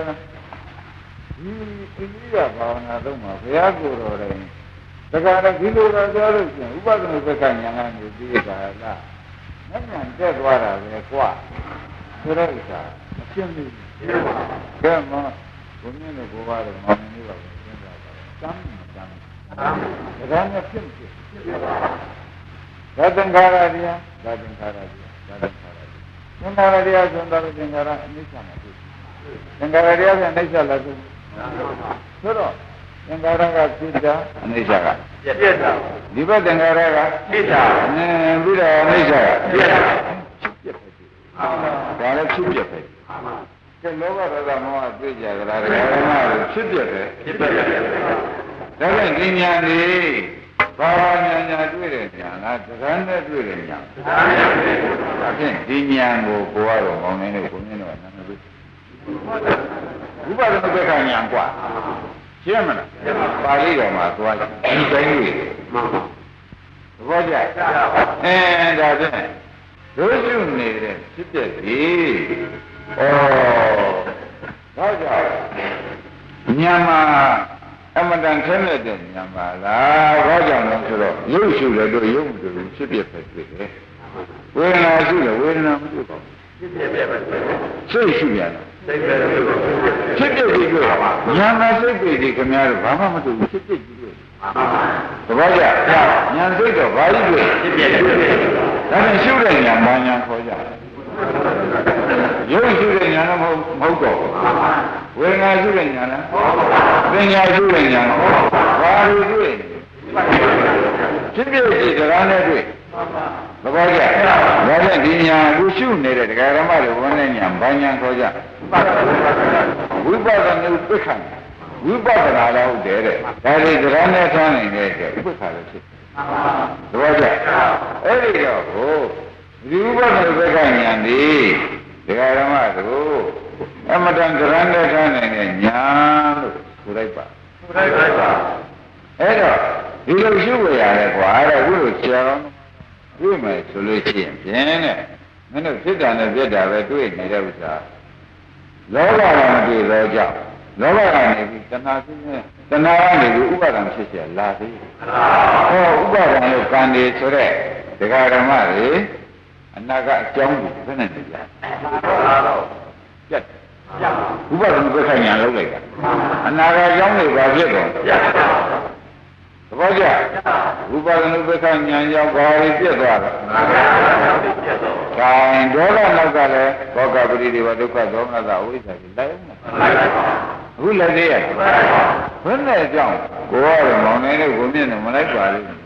အိန္ဒိယဘာဝနာတော့မှာဘုရားကိုယ်တော်တိုင်တခါတော့ဒီလိုတော့ပြောလို့ရှိရင်ဥပဒနာပက္ခဉာဏ်ကနေပြီးတာလား။ဉာဏ်တက်သွားတာပဲကွာ။ဆိုတော့ဥစ္စာအရှင်းကြီးကဲမဘုန်းကြီးတို့ဘဝတော့မောင်နေပါဘူးစဉ်းစားပါစမ်းမစမ်းဒါကနဲ့ဖြစ်ဖြစ်ဒါသင်္ခါရတရားဒါသင်္ခါရတရားဒါသင်္ခါရတရားသင်္ခါရတရားဆိုတာသင်္ခါရအနိစ္စမှာဖြစ်သင်္ခါရတရားကအနိစ္စလားဆိုဆိုတော့သင်္ခါရကဖြစ်တာအနိစ္စကပြည့်တာဒီဘက်သင်္ခါရကဖြစ်တာအင်းပြီးတော့အနိစ္စကပြည့်တာဖြစ်ပြဖြစ်ဒါလည်းဖြစ်ပြဖြစ်ကဲလောဘဒေါသမောဟတွေ့ကြကြလားဒါကမှဖြစ်ပြပဲဖြစ်ပြပဲဒါဖြင့်ဒီညာနေဘာဝညာညာတွေ့တယ်ညာလားတရားနဲ့တွေ့တယ်ညာတရားနဲ့တွေ့တယ်ဒါဖြင့်ဒီညာကိုကိုကတော့မောင်းနေလို့ကိုမြင်တော့နာမည်ဝိပဿနာဘက်ကညာกว่าရှင်းမလားပါဠိတော်မှာသွားဒီတိုင်းတွေ့မှန်ပါသဘောကျအဲဒါဖြင့်ဒုရှုနေတဲ့ဖြစ်တဲ့ဒီဩဒါကြောင့်ညာမှာအမတန်ဆင်းရဲတဲ့ညာမှာလားဘာကြောင့်လဲဆိုတော့ရုပ်ရှုတယ်တို့ရုပ်မတူဘူးဖြစ်ပြပဲတွေ့တယ်ဝေဒနာရှုတယ်ဝေဒနာမတွေ့ပါဘူးဖြစ်ပြပဲစိတ်ရှုရတယ်စိတ်ပဲဖြစ်ပြပြီးတွေ့ပါညာမှာစိတ်ပြပြီးခင်ဗျားတို့ဘာမှမတွေ့ဘူးဖြစ်ပြပြီးတွေ့သဘောကျညာစိတ်တော့ဘာကြီးတွေ့ဖြစ်ပြတွေ့ဒါနဲ့ရှုတဲ့ညာဘာညာခေါ်ကြရုပ်ရှုတဲ့ညာတော့မဟုတ်မဟုတ်တော့ဝေဒနာရှုတဲ့ညာလားပညာရှုတဲ့ညာလားဘာလို့တွေ့ဖြစ်ဖြစ်ကြည့်တရားနဲ့တွေ့သဘောကျဒါဖြင့်ဒီညာအခုရှုနေတဲ့တရားဓမ္မတွေဝန်တဲ့ညာဘာညာခေါ်ကြဝိပဿနာဥပ္ပခဏဝိပဿနာလည်းဟုတ်တယ်တဲ့ဒါတွေတရားနဲ့ထားနိုင်တဲ့အတွက်ဥပ္ပခါလည်းဖြစ်သဘောကျအဲ့ဒီတော့ဟိုဒီဥပဒနာဘက်ကညာဒီဒကာဓမ္မတို့အမတန်ကြရန်တဲ့ထားနိုင်တဲ့ညာလို့ဆိုလိုက်ပါဆိုလိုက်ပါအဲ့တော့ဒီလိုရှုဝရရဲကွာတဲ့ခုလိုဆရာတော်တွေ့မယ်ဆိုလို့ရှိရင်ဖြင့်တဲ့မင်းတို့ဖြစ်တာနဲ့ပြက်တာပဲတွေ့နေတဲ့ဥစ္စာလောဘကမတွေ့တော့ကြောက်လောဘကနေပြီးတဏှာဖြစ်နေတဏှာကနေပြီးဥပါဒံဖြစ်เสียလာသေးဟောဥပါဒံလို့ကံနေဆိုတဲ့ဒကာဓမ္မတွေအနာကအကြောင်းကိုဘယ်နဲ့သိကြပြတ်ဥပဒံဘက်ခိုင်ညာလောက်လိုက်တာအနာကအကြောင်းတွေဘာဖြစ်တော့သဘောကျဥပဒံဘက်ခိုင်ညာရောက်ဘာတွေပြတ်သွားတော့ကံဒေါသနောက်ကလည်းဘောကပရိဒီဝဒုက္ခဒေါမနတာဝိဇ္ဇာကြီးလိုက်အောင်အခုလည်းသေးရတယ်ဘယ်နဲ့အကြောင်းကိုကတော့မောင်နေလို့ကိုမြင့်နေမလိုက်ပါလိမ့်မယ်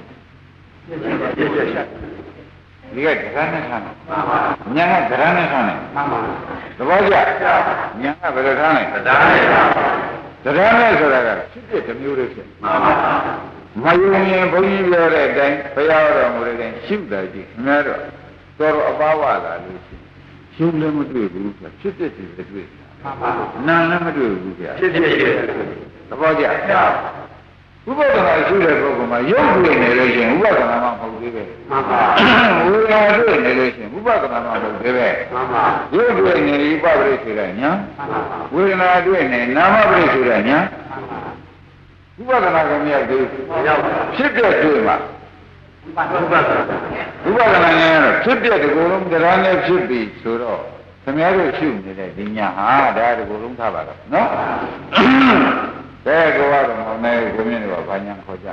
ဒီကတရားနဲ့ထားတယ်ညာကတရားနဲ့ထားတယ်သဘောကျညာကဘယ်လိုထားလဲတရားနဲ့တရားနဲ့ဆိုတာကဖြစ်ဖြစ်တစ်မျိုးလေးဖြစ်မယုံရင်ဘုန်းကြီးပြောတဲ့အတိုင်းဘုရားတော်မူတဲ့အတိုင်းရှုတာကြည့်ခင်ဗျားတို့တော်တော်အပါဝလာလို့ရှိရှုလည်းမတွေ့ဘူးဆိုဖြစ်ဖြစ်စီလည်းတွေ့နာလည်းမတွေ့ဘူးဗျာဖြစ်ဖြစ်စီသဘောကျဥပဒနာရှိတဲ့ပုဂ္ဂိုလ်မှာရုပ်တွေ့နေလို့ရှိရင်ဥပဒနာမှမဟုတ်သေးပဲမှန်ပါဝေဒနာတွေ့နေလို့ရှိရင်ဥပဒနာမှမဟုတ်သေးပဲမှန်ပါရုပ်တွေ့နေဥပပရိသေရညာဝေဒနာတွေ့နေနာမပရိသေရညာဥပဒနာကမြောက်သေးဖြစ်ပြတွေ့မှာဥပဒနာဥပဒနာနဲ့ဖြစ်ပြတဲ့ကိုယ်လုံးတရားနဲ့ဖြစ်ပြီဆိုတော့ခင်ဗျားတို့ရှုနေတဲ့ဒီညာဟာဒါတကူလုံးထားပါတော့နော်ကဲကိုကတော့မောင်နေကိုမြင့်တော့ဘာညာခေါ်ကြ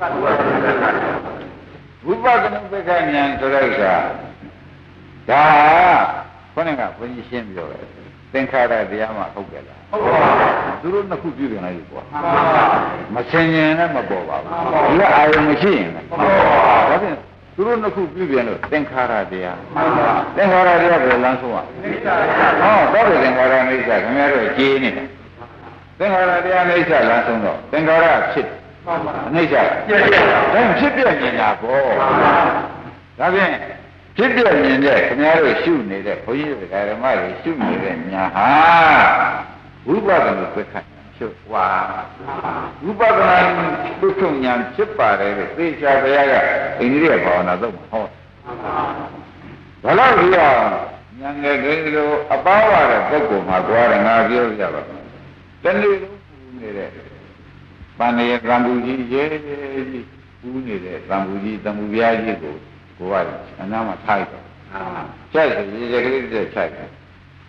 ဝိပဿနာပက္ခဉာဏ်ဆိုတဲ့ဥစ္စာဒါခေါင်းကဘုန်းကြီးရှင်းပြောတယ်သင်္ခါရတရားမှဟုတ်ကြလားဟုတ်ပါဘူးသူတို့နှစ်ခုပြုပြင်လိုက်ပြီကွာမဆင်ញင်လည်းမပေါ်ပါဘူးဒီကအာရုံမရှိရင်လည်းဒါဖြင့်သူတို့နှစ်ခုပြုပြင်လို့သင်္ခါရတရားသင်္ခါရတရားကိုလမ်းဆုံးရဟောတော့သင်္ခါရအိဋ္ဌခင်ဗျားတို့ကြေးနေတယ်သင်္ခါရတရားအိဋ္ဌလမ်းဆုံးတော့သင်္ခါရဖြစ်အိဋ္ဌဒါဖြစ်ပြမြင်တာပေါ့ဒါဖြင့်ဖြစ်ပြမြင်တဲ့ခင်ဗျားတို့ရှုနေတဲ့ဘုန်းကြီးတွေဓမ္မတွေရှုနေတဲ့ညာဟာဝိပဿနာပက္ခဖြစ်ွာဝိပဿနာပုထုဉာဏ်ဖြစ်ပါတယ်လို့သေချာဘုရားကအိန္ဒိယဘာဝနာတော့ဟောဘာလို့ဒီဟာဉာဏ်ငယ်ကလေးလိုအပါဝါတဲ့ပုဂ္ဂိုလ်မှာကြွားတယ်ငါပြောပြပါမယ်တဏှိလုံးပူနေတဲ့ပန္နယသံဃူကြီးရဲကြီးပူနေတဲ့သံဃူကြီးသံဃူပြားကြီးကိုကိုယ်ကအနားမှာထားလိုက်တော့ကျက်ရေရေကလေးကျက်ချိုက်တယ်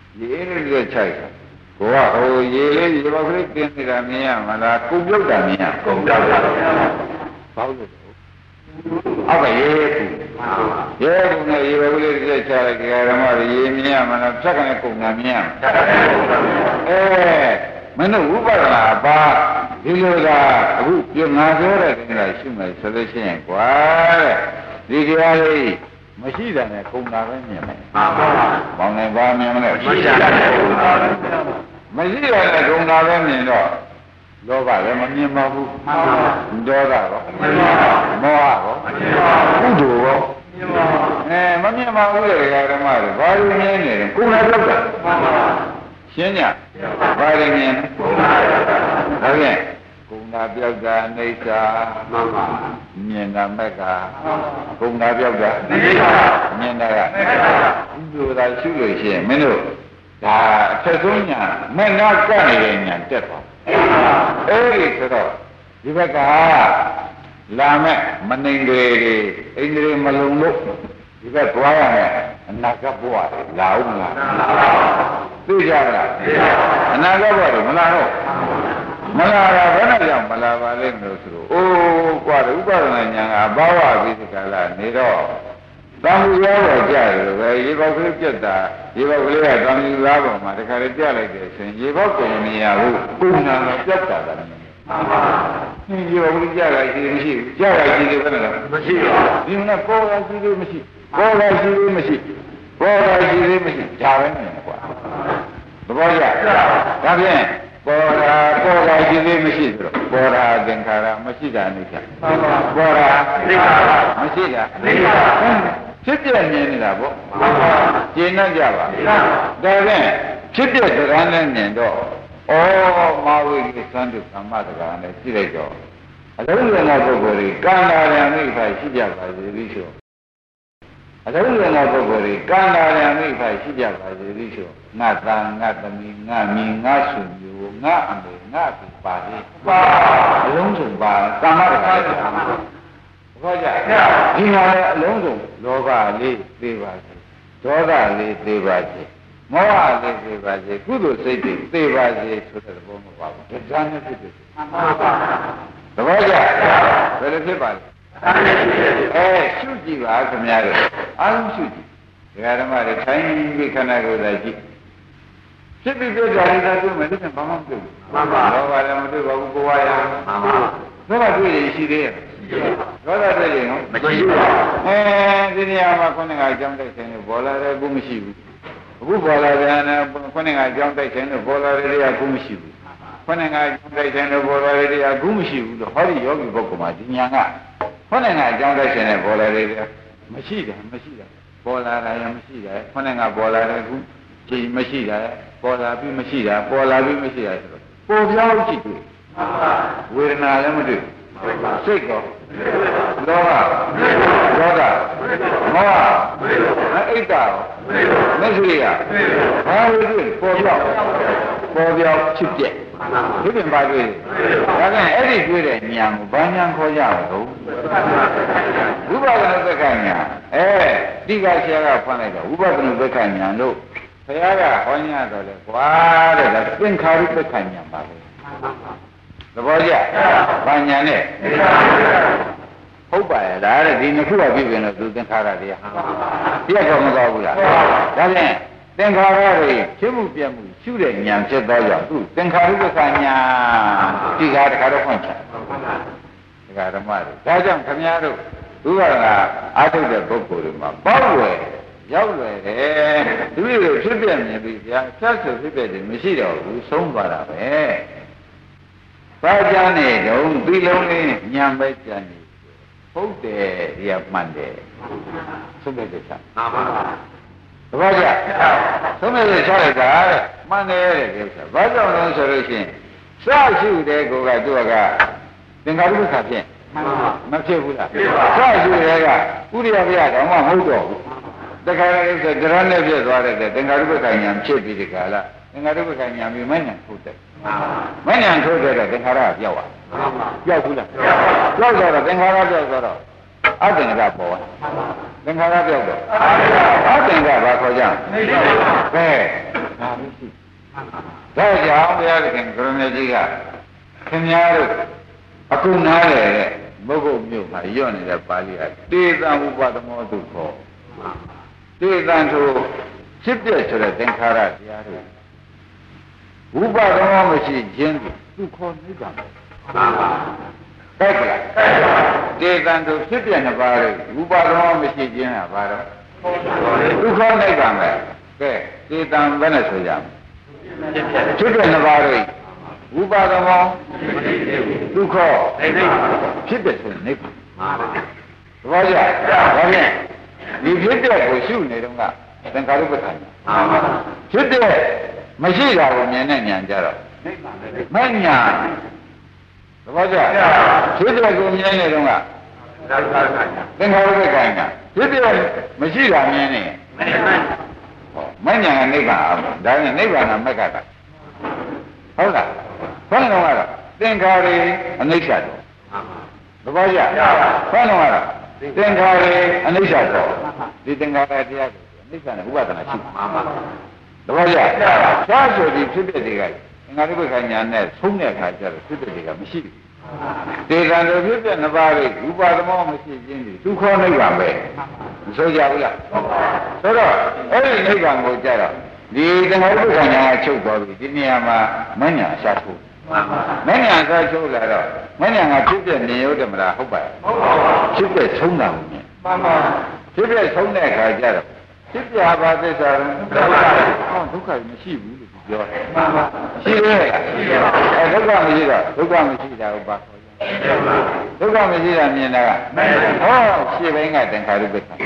ရေလေးတွေချိုက်ကိုကဟိုရေလေးရေပေါက်ကလေးတင်းနေတာမြင်ရမလားကုပြုတ်တာမြင်ရကုပြုတ်တာဘာလို့အောက်ကရေကူရေကူနဲ့ရေပေါက်ကလေးတွေချိုက်လိုက်ကြရမှာရေမြင်ရမလားဖြတ်ကနေကုံတာမြင်ရအဲမင်းတို့ဝိပဿနာပါဒီလိုကအခုပြငါပြောတဲ့ကိစ္စရှိမယ်ဆိုလို့ရှိရင်ကွာတဲ့ဒီတရားလေးမရှိတာနဲ့ကုံတာပဲမြင်မယ်မှန်ပါပါဘောင်းနေပါမြင်မလဲမရှိတာနဲ့ကုံတာပဲမရှိတာနဲ့ကုံတာပဲမြင်တော့လောဘလည်းမမြင်ပါဘူးမှန်ပါပါဒေါသရောမမြင်ပါဘူးမောဟရောမမြင်ပါဘူးကုသိုလ်ရောမြင်ပါဘူးအဲမမြင်ပါဘူးလေဓမ္မတွေဘာလို့မြင်နေလဲကုံတာတော့တာမှန်ပါပါရှင်းညဘာလို့မြင်ကုံတာဟုတ်ကဲ့ကုံတာပြောက်တာအိဋ္ဌာမှန်ပါမြင်တာမက်ကကုံတာပြောက်တာအိဋ္ဌာမြင်တာကမက်ကဒီလိုသာရှုလို့ရှိရင်မင်းတို့ဒါအထက်ဆုံးညာမဲ့နာကပ်နေတဲ့ညာတက်သွားအဲ့ဒီဆိုတော့ဒီဘက်ကလာမဲ့မနှိမ်တွေအိန္ဒြေမလုံလို့ဒီဘက်သွားရမယ်အနာဂတ်ဘဝလာဦးမလားသိကြလားအနာဂတ်ဘဝမလာတော့မလာတာဘယ်နဲ့ကြောင့်မလာပါလိမ့်မလို့ဆိုတော့အိုးကွာဥပဒနာညာကဘာဝပိစကလာနေတော့တံမှုရောပေါ်ကြတယ်လို့ပဲရေပေါက်ကလေးပြတ်တာရေပေါက်ကလေးကတံမှုသားပေါ်မှာတခါလေးပြလိုက်တယ်ဆိုရင်ရေပေါက်ကုန်မရဘူးပုံနာတော့ပြတ်တာတယ်မှန်ပါဒီရေပေါက်ကလေးကြလိုက်ရှိမရှိဘူးကြလိုက်ရှိတယ်ဘယ်နဲ့လဲမရှိပါဘူးဒီမှာပေါ်လာရှိတယ်မရှိပေါ်လာရှိတယ်မရှိပေါ်လာရှိတယ်မရှိဒါပဲမြင်ကွာသဘောကျဒါဖြင့်ပေါ်တာပေါ်တာရှိသေးမရှိဆိုတော့ပေါ်တာသင်္ခါရမရှိတာအိဋ္ဌာပေါ်တာအိဋ္ဌာမရှိတာအိဋ္ဌာဖြစ်ပြမြင်နေတာပေါ့ကျင့်တတ်ကြပါဒါဖြင့်ဖြစ်ပြတရားနဲ့မြင်တော့ဩမာဝိကိသံတုသမ္မတကာနဲ့ကြည့်လိုက်တော့အလုံးစုံသောပုဂ္ဂိုလ်တွေကံတာရံမိဖိုက်ရှိကြပါစေလို့ဆိုအလုံးစုံသောပုဂ္ဂိုလ်တွေကံတာရံမိဖိုက်ရှိကြပါစေလို့ဆိုငါသားငါသမီးငါမြင်ငါဆွေမျိုးငါအမေငါပြပါလေပါအလုံးစုံပါသမ္မတကာဘောကြဒီမှာလည်းအလုံးစုံလောဘလေးသိပါစေဒေါသလေးသိပါစေမောဟလေးသိပါစေကုသိုလ်စိတ်တွေသိပါစေဆိုတဲ့သဘောမပါဘူးဒါနဲ့ဖြစ်တယ်မှန်ပါပါသဘောကြဘယ်လိုဖြစ်ပါလဲအဲရှုကြည့်ပါခင်ဗျားတို့အားလုံးရှုကြည့်ဒကာဓမ္မတွေထိုင်ပြီးခန္ဓာကိုယ်သာကြည့်ဖြစ်ပြီးပြကြရတာတွေ့မယ်လို့ဘာမှမတွေ့ဘူးမှန်ပါလောဘလည်းမတွေ့ပါဘူးကိုယ်ဝါရမှန်ပါသောတာတွေ့ရင်ရှိသေးရဲ့သောတာတွေ့ရင်နော်မရှိပါဘူးအဲဒီနေရာမှာခုနကအကြောင်းတိုက်ဆိုင်လို့ပေါ်လာတယ်ဘူးမရှိဘူးအခုပေါ်လာတယ်နဲ့ခုနကအကြောင်းတိုက်ဆိုင်လို့ပေါ်လာတယ်တရားဘူးမရှိဘူးခုနကအကြောင်းတိုက်ဆိုင်လို့ပေါ်လာတယ်တရားဘူးမရှိဘူးလို့ဟောဒီယောဂီပုဂ္ဂိုလ်မှာဒီညာကခုနကအကြောင်းတိုက်ဆိုင်နဲ့ပေါ်လာတယ်မရှိတယ်မရှိတယ်ပေါ်လာတယ်မရှိတယ်ခုနကပေါ်လာတယ်ခုချိန်မရှိတယ်ပေါ်လာပြီးမရှိတာပေါ်လာပြီးမရှိတာဆိုတော့ပေါ်ပြောင်းကြည့်တွေ့ဝေဒနာလည်းမတွေ့စိတ်ကောလောဘဒေါသမောဟအိဋ္ဌာမရှိရဘာလို့တွေ့ပေါ်ပြောင်းပေါ်ပြောင်းဖြစ်ပြဒီပြင်ပါတွေ့ဒါကအဲ့ဒီတွေ့တဲ့ဉာဏ်ကိုဘာဉာဏ်ခေါ်ကြတော့ဝိပဿနာသက္ကဉာဏ်အဲတိကဆရာကဖွင့်လိုက်တော့ဝိပဿနာသက္ကဉာဏ်လို့ဘုရားကဟောညတော်လေကွာတဲ့ဒါသင်္ခါရုပ္ပခဉာဏ်ပါပဲသဘောကျဘာဉာဏ်နဲ့ဟုတ်ပါရဲ့ဒါတဲ့ဒီနှစ်ခုကပြည့်ပြင်လို့သူသင်္ခါရတွေဟာပြည့်တော့မသွားဘူးလားဒါဖြင့်သင်္ခါရတွေဖြစ်မှုပြမှုရှုတဲ့ဉာဏ်ဖြစ်သောကြောင့်သူသင်္ခါရုပ္ပခဉာဏ်ဒီကားတခါတော့ဖွင့်ချင်ဒီကားဓမ္မတွေဒါကြောင့်ခင်ဗျားတို့သူကအာထုတဲ့ပုဂ္ဂိုလ်တွေမှာပေါ့ွယ်ရောက်လွယ်တယ်သူတို့ဖြစ်ပြမြင်ပြီဗျာဆက်ဆိုဖြစ်ပြတယ်မရှိတော့ဘူးဆုံးသွားတာပဲဘာကြမ်းနေတော့ဒီလုံးလေးညံပဲကြမ်းနေဟုတ်တယ်ဒီကမှန်တယ်ဆုံးဖြတ်ချက်ချမှန်ပါပါတပည့်ကြဆုံးဖြတ်ချက်ချလိုက်တာတဲ့မှန်တယ်တဲ့ကိစ္စဘာကြောင့်လဲဆိုလို့ရှိရင်စရှိတဲ့ကိုကသူကသင်္ခါရုပ္ပခဖြင့်မဖြစ်ဘူးလားစရှိတဲ့ကဥရိယဘုရားတော့မှမဟုတ်တော့ဘူးတခါလေဆိုဒရနဲ့ပြည့်သွားတဲ့သင်္ခါရုပ္ပခဉာဏ်ဖြစ်ပြီးဒီကလာသင်္ခါရုပ္ပခဉာဏ်ပြီးမဉဏ်ထုတ်တယ်မဉဏ်ထုတ်တဲ့သင်္ခါရကပြောက်သွားပြောက်ဘူးလားပြောက်သွားတော့သင်္ခါရပြောက်သွားတော့အသင်္ကပေါ်သွားသင်္ခါရပြောက်တော့အသင်္ကဘာခေါ်ကြလဲကဲဒါပဲရှိဒါကြောင့်ဘုရားခင်ကိုရမေကြီးကခင်ဗျားတို့အခုနားလေတဲ့မုဂုတ်မြို့မှာညွတ်နေတဲ့ပါဠိကတေသံဥပဒမောတုခေါ်တေသံဆိုဖြစ်ပြဆိုတဲ့သင်္ခါရတရားတွေဥပဒမောမရှိခြင်းသူခေါ်နိဗ္ဗာန်တိုက်ကြလားတေသံဆိုဖြစ်ပြနှစ်ပါးတွေဥပဒမောမရှိခြင်းကဘာတော့သူခေါ်နိဗ္ဗာန်ပဲကဲတေသံဘယ်နဲ့ဆိုကြမလဲဖြစ်ပြနှစ်ပါးတွေဥပါဒမောဒုက္ခဖြစ်တဲ့ဆိုနိဗ္ဗာန်သဘောကျဒါဖြင့်ဒီဖြစ်တဲ့ကိုရှုနေတော့ကသင်္ခါရုပ္ပခဏဖြစ်တဲ့မရှိတာကိုမြင်တဲ့ဉာဏ်ကြတော့မညာသဘောကျဖြစ်တဲ့ကိုမြင်နေတော့ကသင်္ခါရုပ္ပခဏဖြစ်တဲ့မရှိတာမြင်နေမညာကနိဗ္ဗာန်အောင်ဒါနဲ့နိဗ္ဗာန်ကမက္ကတာဟုတ်လားဘယ်တော့ကတော့သင်္ခါရီအနိစ္စတော့သဘောကျဘယ်တော့ကတော့သင်္ခါရီအနိစ္စတော့ဒီသင်္ခါရတရားကိုအနိစ္စနဲ့ဥပဒနာရှိမှာပါသဘောကျသာဆိုဒီဖြစ်ဖြစ်တွေကသင်္ခါရုပ္ပခဏညာနဲ့သုံးတဲ့အခါကျတော့ဖြစ်ဖြစ်တွေကမရှိဘူးဒေသံတို့ဖြစ်ဖြစ်နှစ်ပါးတွေဥပါဒမောမရှိခြင်းဒီဒုက္ခနိဗ္ဗာန်ပဲမဆိုကြဘူးလားဆိုတော့အဲ့ဒီနိဗ္ဗာန်ကိုကြတော့ဒီသင်္ခါရုပ္ပခဏညာချုပ်တော်ပြီဒီနေရာမှာမညာရှာထုတ်မညာသာချုပ်လာတော့မညာကဖြစ်ပြနေရုံတမလားဟုတ်ပါရဲ့ဖြစ်ပြဆုံးတာဘူးမြင်မှန်ပါဖြစ်ပြဆုံးတဲ့အခါကျတော့ဖြစ်ပြဘာသစ္စာလဲဒုက္ခဟောဒုက္ခမရှိဘူးလို့ပြောတယ်မှန်ပါရှိရဲ့အဲဒုက္ခမရှိတော့ဒုက္ခမရှိတာကိုပါခေါ်တယ်ဒုက္ခမရှိတာမြင်တာကဟောရှင်းပိုင်းကသင်္ခါရုပ္ပခဏ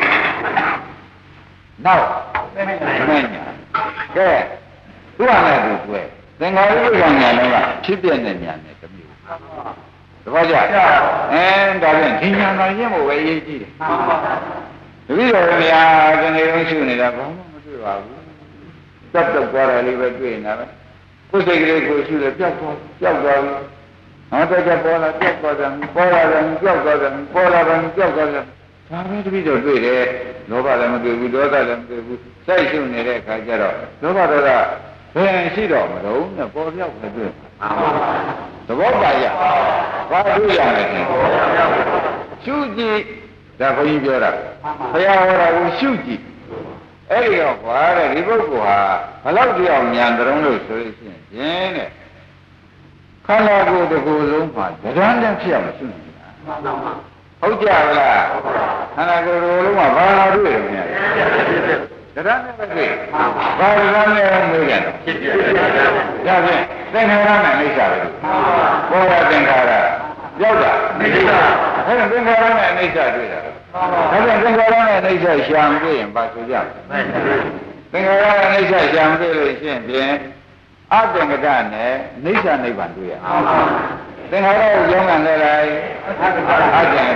နောက်မညာကဲသူ့ဟာနဲ့သူတွေ့သင်္ခါရုပ္ပခဏညာလုံးကဖြစ်ပြတဲ့ညာနဲ့တစ်မျိုးသဘောကျအဲဒါဖြင့်ဒီညာသာရင့်ဖို့ပဲအရေးကြီးတယ်တပည့်တော်များဒီနေ့လုံးရှုနေတာဘာမှမတွေ့ပါဘူးတတ်တော့သွားတယ်လေးပဲတွေ့နေတာပဲကိုယ်စိတ်ကလေးကိုရှုတယ်ပြောက်သွားပြောက်သွားပြီဟောတော့ကြပေါ်လာပြောက်သွားတယ်ပေါ်လာတယ်ပြောက်သွားတယ်ပေါ်လာတယ်ပြောက်သွားတယ်ဒါပဲတပည့်တော်တွေ့တယ်လောဘလည်းမတွေ့ဘူးဒေါသလည်းမတွေ့ဘူးစိုက်ရှုနေတဲ့အခါကျတော့လောဘဒေါသဘယ်ရှိတော့မလို့နဲ့ပေါ်ပြောက်ပဲတွေ့သဘောပါရဘာတွေ့ရလဲရှုကြည့်ဒါဘုန်းကြီးပြောတာဘုရားဟောတာကိုရှုကြည့်အဲ့ဒီတော့ဘာတဲ့ဒီပုဂ္ဂိုလ်ဟာဘလောက်ကြောင်ဉာဏ်တုံးလို့ဆိုလို့ရှိရင်တဲ့ခန္ဓာကိုယ်တစ်ခုလုံးမှာဒရမ်းတည်းဖြစ်အောင်ရှုနေတာဟုတ်ကြလားခန္ဓာကိုယ်တစ်ခုလုံးမှာဘာလာတွေ့ရမလဲဒရမ်းနဲ့ပဲတွေ့ဘာဒရမ်းနဲ့မေးကြတော့ဖြစ်ပြဒါဖြင့်သင်္ခါရနဲ့အိဋ္ဌာပဲဘောရသင်္ခါရရောက်တာအိဋ္ဌာအဲ့ဒါသင်္ခါရနဲ့အိဋ္ဌာတွေ့တာဒါပြန်သင်္ခါရနဲ့အိဋ္ဌာရှာမတွေ့ရင်ဘာဆိုကြလဲသင်္ခါရနဲ့အိဋ္ဌာရှာမတွေ့လို့ရှိရင်ဖြင့်အသင်္ကတနဲ့အိဋ္ဌာနိဗ္ဗာန်တွေ့ရသင်္ခါရကိုကြောင်းကန်လဲလိုက်အသင်္ကတအိဋ္ဌာ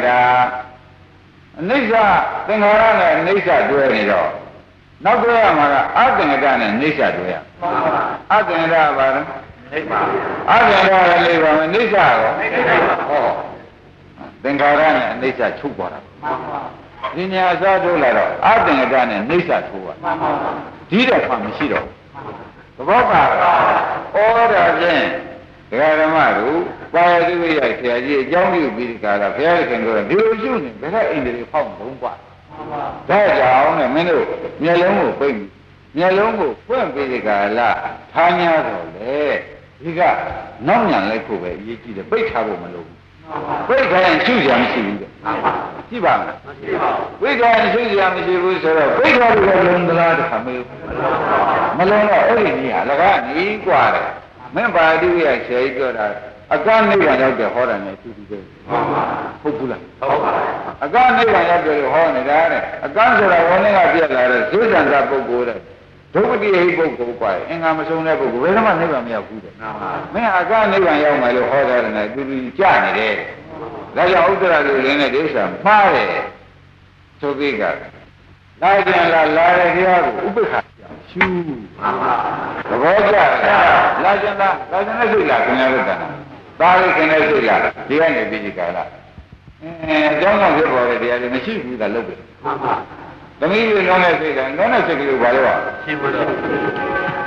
သင်္ခါရနဲ့အိဋ္ဌာတွေ့နေတော့နောက်တွေ့ရမှာကအသင်္ကတနဲ့အိဋ္ဌာတွေ့ရအသင်္ကတဘာလဲနိဗ္ဗာန်အသင်္ခါရနိဗ္ဗာန်အိဋ္ဌာရောဟောသင်္ခါရနဲ့အနိစ္စချုပ်သွားတာဒီညာအစားထိုးလာတော့အသင်္ကတနဲ့အိဋ္ဌာထိုးသွားဒီတဲ့ဖာမရှိတော့သဘောပါလားဩဒါဖြင့်ဒကာဓမ္မတို့ပါရတိဝိယဆရာကြီးအကြောင်းပြုပြီးဒီကလာဘုရားခင်တို့ဒီလိုရှုနေဘယ်နဲ့အိန္ဒြေဖောက်လုံးกว่าဒါကြောင့်နဲ့မင်းတို့မျက်လုံးကိုပိတ်မျက်လုံးကိုဖွင့်ပြီးဒီကလာထား냐တော့လေဒီကနောက်ညံလိုက်ဖို့ပဲအရေးကြီးတယ်ပိတ်ထားဖို့မလိုဘူးပိတ်ခိုင်းရှုကြမရှိဘူးတဲ့ရှိပါမလားမရှိပါဘူးပိတ်ခိုင်းရှုကြမရှိဘူးဆိုတော့ပိတ်ထားလို့လုံးသလားတခါမေးမလုံးတော့အဲ့ဒီကြီးဟာလကားနီးกว่าတယ်မင်းပါဠိရဆရာကြီးပြောတာအကနိဗ္ဗာန်ရောက်တဲ့ဟောတာနဲ့သူတူတယ်ဟုတ်ဘူးလားဟုတ်ပါဘူးအကနိဗ္ဗာန်ရောက်တယ်ဟောနေတာတဲ့အကဆိုတာဝဏ္ဏကပြက်လာတဲ့သေဇံသာပုဂ္ဂိုလ်တဲ့ဒုက္ခတိဟိပုဂ္ဂိုလ်กว่าအင်္ဂါမဆုံးတဲ့ပုဂ္ဂိုလ်ဘယ်တော့မှနိဗ္ဗာန်မရောက်ဘူးတဲ့မင်းအကနိဗ္ဗာန်ရောက်မယ်လို့ဟောတာနဲ့သူတူကြနေတယ်ဒါကြောင့်ဥဒ္ဒရာလူရင်းတဲ့ဒိဋ္ဌာမှားတယ်ဆိုပြီးကလာကြံလာလာတဲ့တရားကိုဥပ္ပခါရှုသဘောကျလာကြံလာလာကြံတဲ့စိတ်လားခင်ဗျားတို့တဏ္ဍာဒါလေးခင်တဲ့စိတ်လားဒီကနေပြီးဒီကလာအဲအကြောင်းကြောင့်ဖြစ်ပေါ်တဲ့တရားတွေမရှိဘူးသာလုပ်တယ်သမီးတွေလုံးတဲ့စိတ်ကလုံးတဲ့စိတ်ကလေးဘာလို့လဲရှိဘူးတော့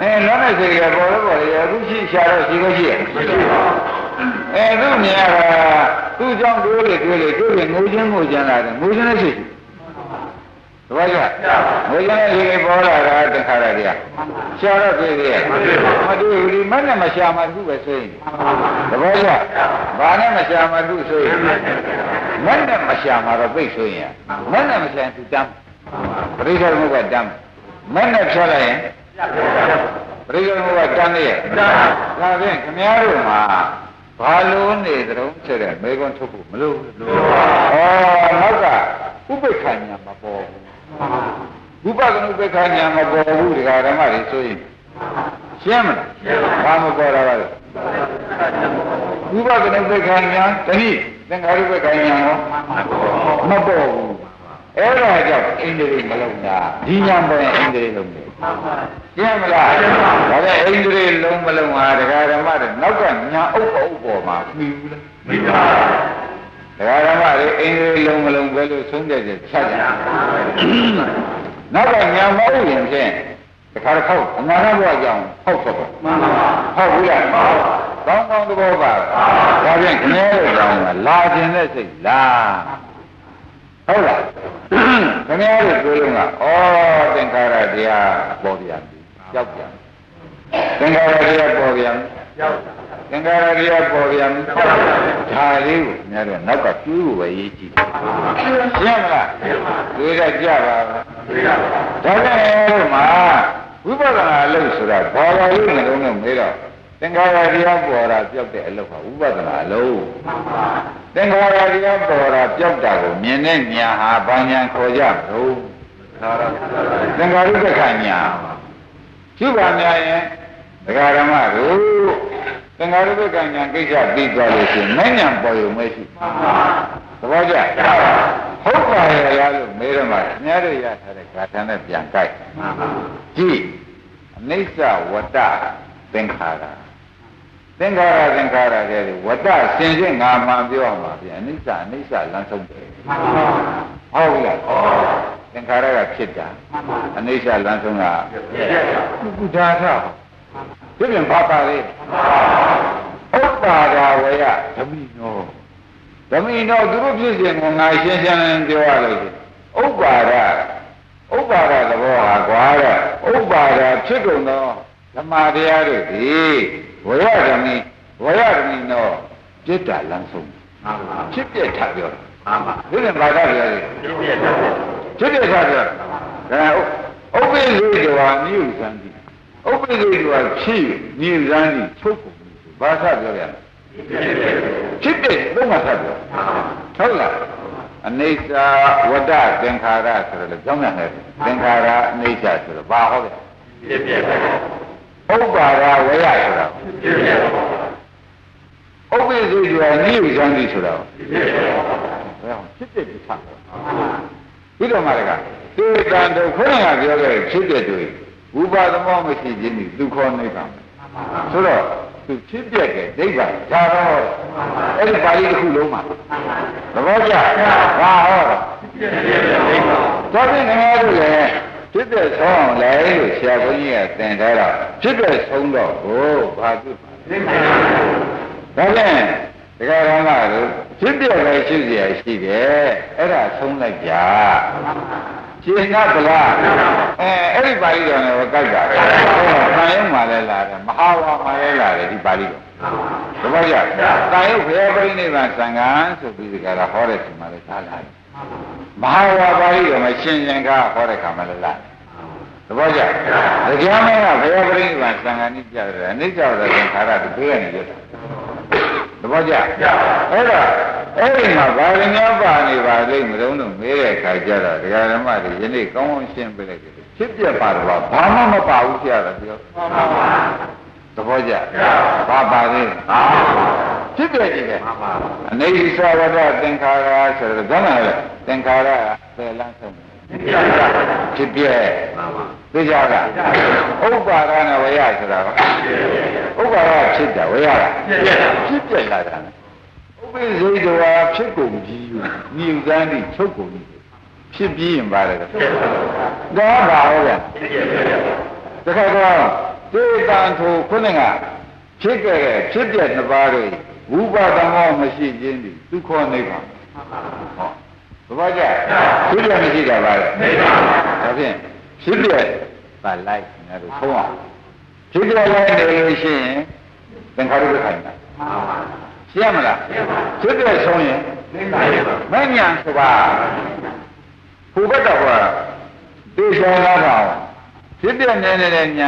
အဲလောနဲ့စိတ်ကပေါ်တော့ပေါ်လေအခုရှိရှာတော့ရှိလို့ရှိရအဲသူ့မြင်ရတာသူ့ကြောင့်တွေးလေတွေးလေတွေးလေငိုချင်းငိုချင်းလာတယ်ငိုချင်းနဲ့စိတ်တပည့်ကြငိုချင်းနဲ့စိတ်ပေါ်လာတာသင်္ခါရတရားရှာတော့တွေ့သေးရဲ့မတွေ့ဘူးဒီမနဲ့မရှာမှသူ့ပဲဆိုရင်တပည့်ကြဘာနဲ့မရှာမှသူ့ဆိုရင်မနဲ့မရှာမှတော့သိဆိုရင်မနဲ့မရှာသူတမ်းပရိစ္ဆေသမုပ္ပါဒ်တမ်းမနဲ့ဖြတ်လိုက်ရင်ပရိစ္ဆေသမုပ္ပါဒ်တမ်းလေဒါဖြင့်ခင်ဗျားတို့မှာဘာလို့နေသတုံးဆိုတဲ့မေကွန်းထုတ်ဖို့မလို့ဩနောက်ကဥပိ္ပခဉာဏ်မပေါ်ဘူးဥပကနုပိ္ပခဉာဏ်မပေါ်ဘူးဒီဃာဓမ္မတွေဆိုရင်ရှင်းမလားဘာမပေါ်တာပါလဲဥပကနုပိ္ပခဉာဏ်တတိသင်္ခါရုပ္ပခဉာဏ်ရောမပေါ်ဘူးအဲ့ဒါကြောင့်အိန္ဒြေမလုံးတာဒီညာပေါ်ရင်အိန္ဒြေလုံးတယ်ရှင်းမလားဒါနဲ့အိန္ဒြေလုံးမလုံးဟာဒကာဓမ္မတွေနောက်ကညာဥပ္ပဥပ္ပေါ်မှာမှီဘူးလားမှီပါဒကာဓမ္မတွေအိန္ဒြေလုံးမလုံးပဲလို့ဆုံးဖြတ်ချက်ချကြနောက်ကညာမဟုတ်ရင်ဖြင့်တခါတစ်ခေါက်အနာဂတ်ဘဝကြောင့်ဟောက်တော့မှန်ပါပါဟုတ်ဘူးလားကောင်းကောင်းသဘောပါဒါဖြင့်ခင်းရဲ့ကြောင့်လာခြင်းတဲ့စိတ်လားဟုတ်လားခင်ဗျားတို့ပြောလို့ကဩသင်္ခါရတရားပေါ်ပြန်ပြီကြောက်ပြန်သင်္ခါရတရားပေါ်ပြန်ကြောက်သင်္ခါရတရားပေါ်ပြန်ဒါလေးကိုခင်ဗျားတို့နောက်ကတွေးဖို့ပဲရေးကြည့်ရှင်းမလားတွေးရကြပါလားတွေးရပါဒါကြောင့်တို့မှာဝိပဿနာအလုပ်ဆိုတာဘာသာရေးနှလုံးနဲ့မေးတော့သင်္ခါရတရားပေါ်တာပြောက်တဲ့အလုပ်ဟာဝိပဿနာအလုပ်သင်္ခါရတရားပေါ်တာပြောက်တာကိုမြင်တဲ့ညာဟာဘာညာခေါ်ကြမလို့သင်္ခါရုပ္ပခညာရှိပါများရင်ဒကာဓမ္မတို့သင်္ခါရုပ္ပခညာကိစ္စပြီးသွားလို့ရှိရင်မဉ္ဇဉ်ပေါ်ရုံမရှိသဘောကျဟုတ်ပါရဲ့လားလို့မေးတော့မှခင်ဗျားတို့ရထားတဲ့ဂါထာနဲ့ပြန်ကြိုက်ကြည့်အနိစ္စဝတ္တသင်္ခါရသင်္ခါရသင်္ခါရတဲ့ဝတ္တစင်စစ်ငါမှပြောရမှာပြန်အနိစ္စအနိစ္စလမ်းဆုံးတယ်ဟုတ်ပြီလားသင်္ခါရကဖြစ်တာအနိစ္စလမ်းဆုံးကကုဋ္ဌာထဒီပြန်ဘာပါလဲဥပ္ပါဒဝေယဓမိနောဓမိနောသူတို့ဖြစ်စဉ်ကိုငါရှင်းရှင်းလင်းပြောရလို့ဥပ္ပါဒဥပ္ပါဒသဘောဟာကွာတဲ့ဥပ္ပါဒဖြစ်ကုန်သောဓမ္မတရားတို့ဒီဝေယဓမိဝေယဓမိနောจิตတာလမ်းဆုံးဖြစ်ပြထပြောတာမှန်ပါဒီနဲ့ဘာသာပြောလဲဖြစ်ပြထပြောဒါဥပ္ပိသေတဝါမြုပ်စံတိဥပ္ပိသေတဝါဖြစ်မြုပ်စံတိချုပ်ကုန်ဘာသာပြောရလဲဖြစ်ပြဘုမသာပြောဟုတ်လားအနိစ္စဝတ္တသင်္ခါရဆိုတော့ကြောင်းရတယ်သင်္ခါရအနိစ္စဆိုတော့ဘာဟုတ်လဲဖြစ်ပြဥပ္ပါဒဝေယဆိုတာဖြစ်ပြဥပ္ပိသေတဝါမြုပ်စံတိဆိုတော့ဖြစ်ပြဖြစ်တာပြီးတော့မှလည်းကသေတံတို့ခေါင်းကပြောခဲ့ဖြစ်ပြတွေဝိပါဒမောမရှိခြင်းဒီသူခေါ်နေပါဆိုတော့သူဖြစ်ပြတဲ့ဒိဋ္ဌာဒါတော့အဲ့ဒီပါဠိတစ်ခုလုံးမှာသဘောကျဘာဟောတော့ဒါဖြင့်ငါတို့လည်းဖြစ်တဲ့ဆုံးအောင်လဲလို့ဆရာဘုန်းကြီးကသင်ထားတော့ဖြစ်တဲ့ဆုံးတော့ဟိုဘာဖြစ်ပါလဲဒါဖြင့်ဒကာရမတို့ဖြစ်ပြပဲရှိเสียရှိတယ်အဲ့ဒါဆုံးလိုက်ကြရှင်းရသလားအဲအဲ့ဒီပါဠိတော်နဲ့ကိုကြိုက်တာဆံရုံမှာလည်းလာတယ်မဟာဝါမှာလည်းလာတယ်ဒီပါဠိတော်တပည့်ကြဆံရုပ်ဘုရားပြိဋိဘံသံဃာဆိုပြီးဒီကရာဟောတဲ့ချိန်မှာလည်းထားလာတယ်မဟာဝါပါဠိတော်မှာရှင်းရှင်းကားဟောတဲ့ခါမှာလည်းလာတပည့်ကြအကြမ်းမကဘုရားပြိဋိဘံသံဃာနိပြတယ်အနိစ္စဝတ္တသင်္ခါရသူတွေ့ရနေရတာသဘောကျအဲ့တော့အဲ့ဒီမှာဘာရင်းများပါနေပါလိမ့်မလို့လို့မေးတဲ့အခါကျတော့ဒကာဓမ္မတွေယနေ့ကောင်းကောင်းရှင်းပြလိုက်တယ်ဖြစ်ပြပါတော့ဘာမှမပါဘူးဆရာတော်ပြောသဘောကျဘာပါလဲဖြစ်ပြကြည့်တယ်အနိစ္စဝတ္တသင်္ခါရဆိုတော့ဘယ်မှာလဲသင်္ခါရပယ်လန်းဆုံးဖြစ်ပြသိကြလားဥပ္ပါဒနာဝေယဆိုတာကဥပ္ပါဒဖြစ်တာဝေယကဖြစ်ပြလာတာဥပ္ပိသေတဝါဖြစ်ကုန်ပြီးမြည်စမ်းပြီးချုပ်ကုန်ပြီးဖြစ်ပြီးရင်ပါတယ်ဒါဘာဟုတ်လဲတခါတော့ဒေတံထိုခုနကဖြစ်ခဲ့တဲ့ဖြစ်တဲ့နှစ်ပါးတွေဝိပါဒမောမရှိခြင်းဒီဒုက္ခနိဗ္ဗာန်ဟောဘာကြဖြစ်တဲ့မရှိတာပါလေနိဗ္ဗာန်ဒါဖြင့်ဖြစ်တဲ့ပါလိုက်ငါတို့ဆုံးအောင်ဖြစ်တဲ့လိုက်နေလို့ရှိရင်သင်္ခါရုပ္ပခိုင်းတာရှင်းမလားဖြစ်တဲ့ဆုံးရင်မဉ္ဇဉ်ဆိုတာဘုဘတ်တော်ကတေချာလာတာဖြစ်တဲ့နေနေတဲ့ညာ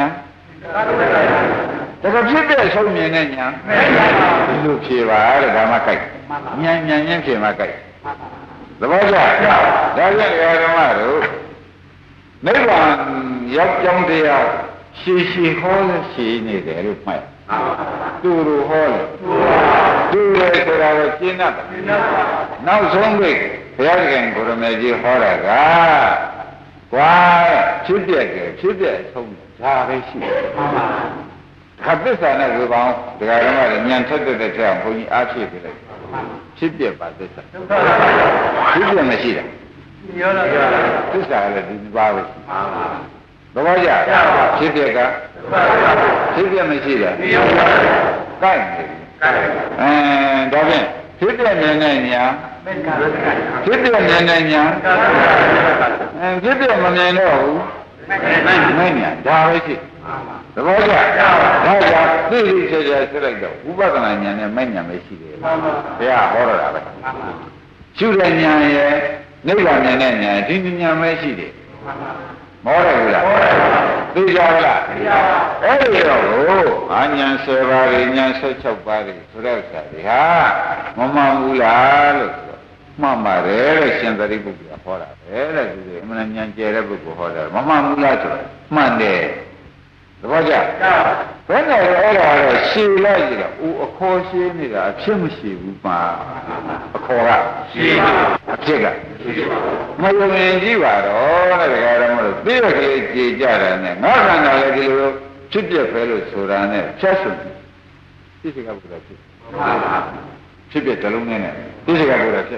တကယ်ဖြစ်တဲ့ဆုံးမြင်တဲ့ညာဒီလိုဖြေပါတဲ့ဒါမှကြိုက်ဉာဏ်ဉာဏ်ချင်းဖြေမှကြိုက်သဘောကျဒါကြောင့်ဓမ္မတို့နိဗ္ဗာန်ရောက်ကြောင်းတရားရှည်ရှည်ဟောလို့ရှည်နေတယ်လို့မှတ်တူတူဟောလို့တူတယ်ဆိုတာကိုရှင်းတတ်တယ်နောက်ဆုံးပိတ်ဘုရားရှင်ကိုရမေကြီးဟောတာကကွာဖြစ်ပြက်တယ်ဖြစ်ပြက်ဆုံးဒါပဲရှိတယ်ခပ်သစ္စာနဲ့ဆိုပါအောင်ဒကာဓမ္မတွေဉာဏ်ထက်တဲ့တဲ့အောင်ဘုန်းကြီးအားဖြည့်ပြလိုက်ဖြစ်ပြက်ပါသစ္စာဖြစ်ပြက်မရှိတာပြောတာသစ္စာလည်းဒီပါပဲသဘောကျဖြစ်ပြက်ကဖြစ်ပြက်မရှိတာကိုက်နေအဲဒါဖြင့်ဖြစ်ပြက်မြင်တဲ့ညာဖြစ်ပြက်မြင်တဲ့ညာအဲဖြစ်ပြက်မမြင်တော့ဘူးไม่ညာဒါပဲရှိသဘောကျဒါကြောင့်သိသိချာချာဆက်လိုက်တော့ဥပဒနာဉာဏ်နဲ့မဲ့ဉာဏ်ပဲရှိတယ်ဘုရားဟောတာပဲရှုတဲ့ဉာဏ်ရဲ့နိဗ္ဗာန်ဉာဏ်နဲ့ဉာဏ်ဒီဉာဏ်ပဲရှိတယ်မောတယ်ဘူးလားသိကြပါလားသိပါပါအဲ့ဒီတော့အာဉာဏ်ဆယ်ပါးဉာဏ်၁၆ပါးဆိုတဲ့ဥစ္စာတွေဟာမမှန်ဘူးလားလို့မှန်ပါတယ်တဲ့ရှင်သာရိပုတ္တရာဟောတာပဲတဲ့သူတွေအမှန်ဉာဏ်ကျဲတဲ့ပုဂ္ဂိုလ်ဟောတာမမှန်ဘူးလားဆိုတော့မှန်တယ်သဘောကျဘယ်နဲ့အဲ့ဒါတော့ရှည်လိုက်ကြည့်တော့ဦးအခေါ်ရှည်နေတာအဖြစ်မရှိဘူးပါအခေါ်ကရှည်ပါအဖြစ်ကမယုံရင်ကြည့်ပါတော့တဲ့ဒကာရမလို့သိရကလေးကြည်ကြတာနဲ့ငါခန္ဓာလည်းဒီလိုဖြစ်ပြပဲလို့ဆိုတာနဲ့ဖြတ်ဆုံးသိစိကဘုရားဖြစ်ဖြစ်ပြတလုံးနဲ့သိစိကဘုရားဖြစ်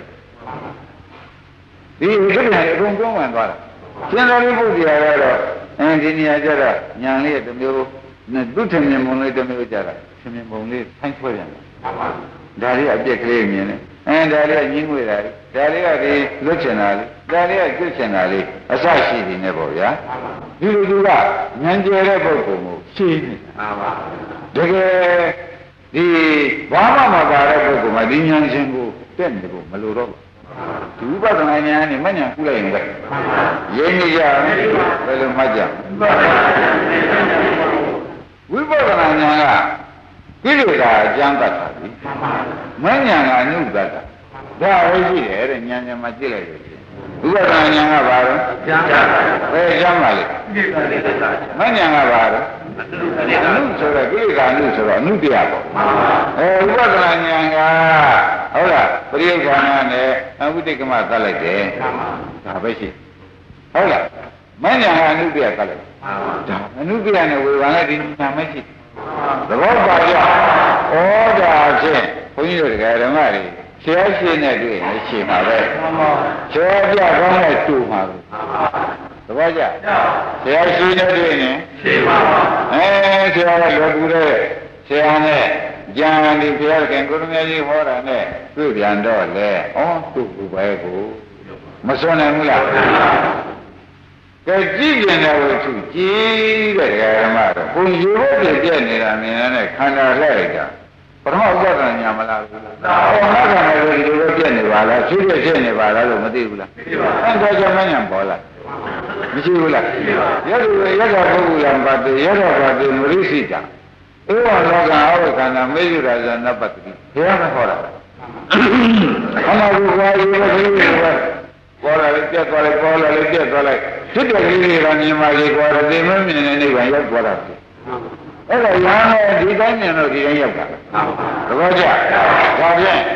ဒီဥဒ္ဒရာအကုန်ကျုံးဝင်သွားတာရှင်သာရိပုတ္တရာကတော့အဲဒီနေရာကျတော့ညာလေးတစ်မျိုးနဲ့သူ့ထင်မြင်ပုံလေးတစ်မျိုးကျတော့ထင်မြင်ပုံလေးဆိုင်းဆွဲပြန်တယ်ဒါလေးအပြက်ကလေးမြင်တယ်အဲဒါလေးကညင်းငွေတာလေးဒါလေးကဒီလွတ်ချင်တာလေးဒါလေးကကျွတ်ချင်တာလေးအစရှိနေတယ်ပေါ့ဗျာဒီလိုသူကဉာဏ်ကျဲတဲ့ပုဂ္ဂိုလ်ကိုရှင်းနေတာပါတကယ်ဒီဘာမှမပါတဲ့ပုဂ္ဂိုလ်မှာဒီဉာဏ်ရှင်ကိုတက်နေဖို့မလိုတော့ဘူးဒီဥပဒနာဉာဏ်နဲ့မဉဏ်ကူလိုက်ရင်ပဲရင်းနေကြဘယ်လိုမှတ်ကြဝိပဿနာဉာဏ်ကကိလေသာအကျမ်းတတ်တာပြီမဉဏ်ကအနုတ္တတာဒါဟုတ်ရှိတယ်တဲ့ဉာဏ်ဉာဏ်မှာကြည့်လိုက်လို့ဝိပဿနာဉာဏ်ကဘာလို့အကျမ်းတတ်ဘယ်အကျမ်းပါလဲမဉဏ်ကဘာလို့အနုဆိုတော့ကိလေသာအနုဆိုတော့အနုတရားပေါ့အဲဝိပဿနာဉာဏ်ကဟုတ်လားပရိယခဏနဲ့အဝိတိကမသတ်လိုက်တယ်ဒါပဲရှိဟုတ်လားမဉဏ်ကအနုတရားသတ်လိုက်ဒါအနုတရားနဲ့ဝေဘာနဲ့ဒီဉာဏ်မရှိသဘောပါကြဩဒါဖြင့်ဘုန်းကြီးတို့တရားဓမ္မတွေဆရာရှိနဲ့တွေ့ရင်ရှိမှာပဲဆရာပြကောင်းတဲ့တူမှာပဲသဘောကျဆရာရှိနဲ့တွေ့ရင်ရှိပါပါအဲဆရာကလောကူတဲ့ဆရာနဲ့ဉာဏ်ဒီဘုရားခင်ကိုရမေကြီးဟောတာနဲ့တွေ့ပြန်တော့လေဩတူဘူးပဲကိုမစွန့်နိုင်ဘူးလားကဲကြည့်ပြန်တဲ့ဝိသုကြည့်တဲ့ဓမ္မတော့ဘုံရေဖို့ပြည့်ပြည့်နေတာမြင်တဲ့ခန္ဓာလှည့်လိုက်တာပထမဥပဒနာညာမလားဘူးလားဟောငါကလည်းဒီလိုပဲပြည့်နေပါလားဖြစ်ဖြစ်ဖြစ်နေပါလားလို့မသိဘူးလားသိပါဘူးအဲ့ဒါကြောင့်မညာပေါ်လာမရှိဘူးလားရတ္တရတ္တပုဂ္ဂိုလံပါတိရတ္တပါတိမရိစိတာဧဝလောကအဝိခန္ဓာမေယုရာဇနပတ္တိဘုရားမဟောတာအမှန်ကိုဘာလို့လဲပေါ်လာလိုက်ပြတ်သွားလိုက်ပေါ်လာလိုက်ပြတ်သွားလိုက်ဖြစ်တဲ့ကြီးတွေကမြင်ပါလေကွာသိမမြင်တဲ့နိဗ္ဗာန်ရောက်သွားတာအဲ့ဒါရဟန်းနဲ့ဒီတိုင်းမြင်လို့ဒီတိုင်းရောက်တာသဘောကျဒါဖြင့်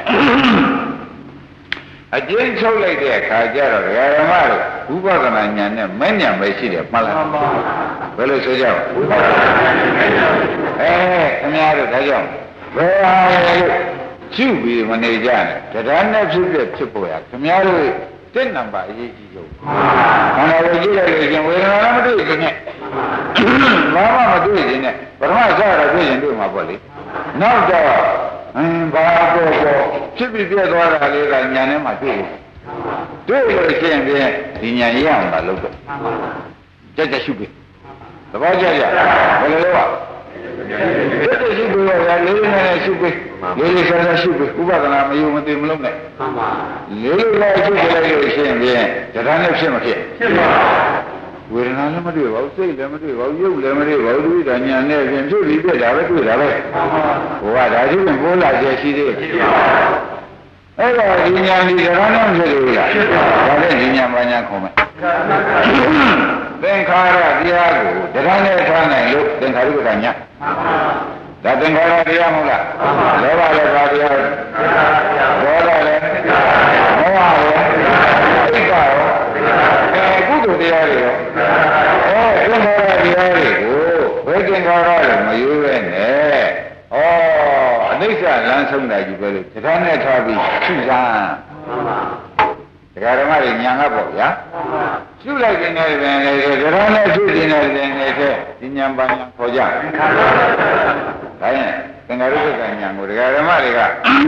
အကျဉ်းချုပ်လိုက်တဲ့အခါကျတော့ဓမ္မတို့ဝိပဿနာဉာဏ်နဲ့မဲ့ဉာဏ်ပဲရှိတယ်မှတ်လားဘယ်လိုဆိုကြဝိပဿနာအဲခင်ဗျားတို့ဒါကြောင့်ဘယ်ဟာလဲရှုပြီးမနေကြနဲ့တရားနဲ့ဖြစ်ဖြစ်ဖြစ်ပေါ်ရခင်ဗျားတို့တက်နံပါတ်အရေးကြီးဆုံးခန္ဓာကိုယ်ကြည့်လိုက်လို့ရှင်ဝေဒနာလည်းမတွေ့ခြင်းနဲ့ဘာမှမတွေ့ခြင်းနဲ့ပထမစရတွေ့ရင်တွေ့မှာပေါ့လေနောက်တော့အင်းဘာတော့တော့ဖြစ်ပြီးပြည့်သွားတာလေးကညာထဲမှာတွေ့လို့တွေ့လို့ရှိရင်ဖြင့်ဒီညာရအောင်ပါလို့တော့ကြက်ကြက်ရှုပြီးသဘောကျကြဘယ်လိုလဲပါကြက်ကြက်ရှုပြီးတော့လေးလေးနဲ့ရှုပြီးလေးလေးဆန်းဆန်းရှုပြီးဥပဒနာမယုံမသိမလုံးနဲ့လေးလေးနဲ့ရှုကြလိုက်လို့ရှိရင်ဖြင့်တရားနဲ့ဖြစ်မဖြစ်ဖြစ်ပါဝေဒနာလည်းမတွေ့ပါဘူးစိတ်လည်းမတွေ့ပါဘူးရုပ်လည်းမတွေ့ပါဘူးဒီကညာနဲ့ဖြင့်ဖြစ်ပြီးပြတာပဲတွေ့တာပဲဟိုကဒါကြီးကပိုးလာချက်ရှိသေးတယ်အဲ့တော့ဒီညာဒီတရားနဲ့ဖြစ်လို့လားဒါနဲ့ဒီညာဘာညာခေါ်မယ်သင်္ခါရတရားကိုတရားနဲ့ထားနိုင်လို့သင်္ခါရုပ္ပကညာဒါသင်္ခါရတရားမဟုတ်လားလောဘလည်းဘာတရားဒေါသလည်းမောဟလည်းသိက္ခာရောအဲကုသိုလ်တရားတွေရောအဲသင်္ခါရတရားတွေကိုဘယ်သင်္ခါရလဲမယူရဲနဲ့ဩအနိစ္စလမ်းဆုံးတာကြီးပဲလို့တရားနဲ့ထားပြီးရှုစမ်းတရားဓမ္မတွေညာငါပေါ့ဗျာရှုလိုက်ခြင်းနဲ့ပြန်လေတရားနဲ့ရှုခြင်းနဲ့ပြန်လေတဲ့ဒီညာပညာခေါ်ကြဒါရင်သင်္ခါရုပ္ပကညာကိုတရားဓမ္မတွေက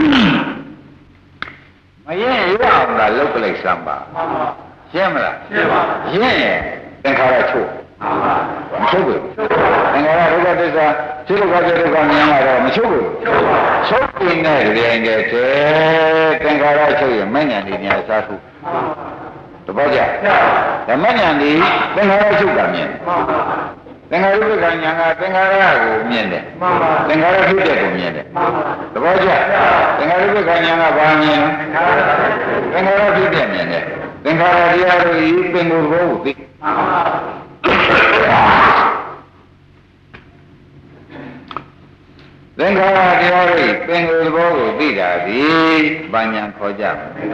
မရင်ရအောင်လားလုတ်ပလိုက်စမ်းပါရှင်းမလားရှင်းပါရင်သင်္ခါရချုပ်မချုပ်ဘူးသင်္ခါရဒုက္ခသစ္စာစိတ်ဒုက္ခစိတ်ဒုက္ခမြင်လာတော့မချုပ်ဘူးချုပ်ပြီးနဲ့ရင်တဲ့သင်္ခါရချုပ်ရင်မဉ္ဇဉ်ဒီညာစားထုတပတ်ကြဓမ္မဉ္ဇဉ်ဒီသင်္ခါရချုပ်တာမြင်သင်္ခါရုပ္ပကညာကသင်္ခါရကိုမြင်တယ်သင်္ခါရဖြစ်တဲ့ကိုမြင်တယ်တပတ်ကြသင်္ခါရုပ္ပကညာကဘာမြင်သင်္ခါရဖြစ်တဲ့မြင်တယ်သင်္ခါရတရားတို့ဤပင်ကိုယ်ကိုသိသင်္ခါရတရားတွေပင်ကိုယ်ဘောကိုသိတာဒီဘာညာခေါ်ကြ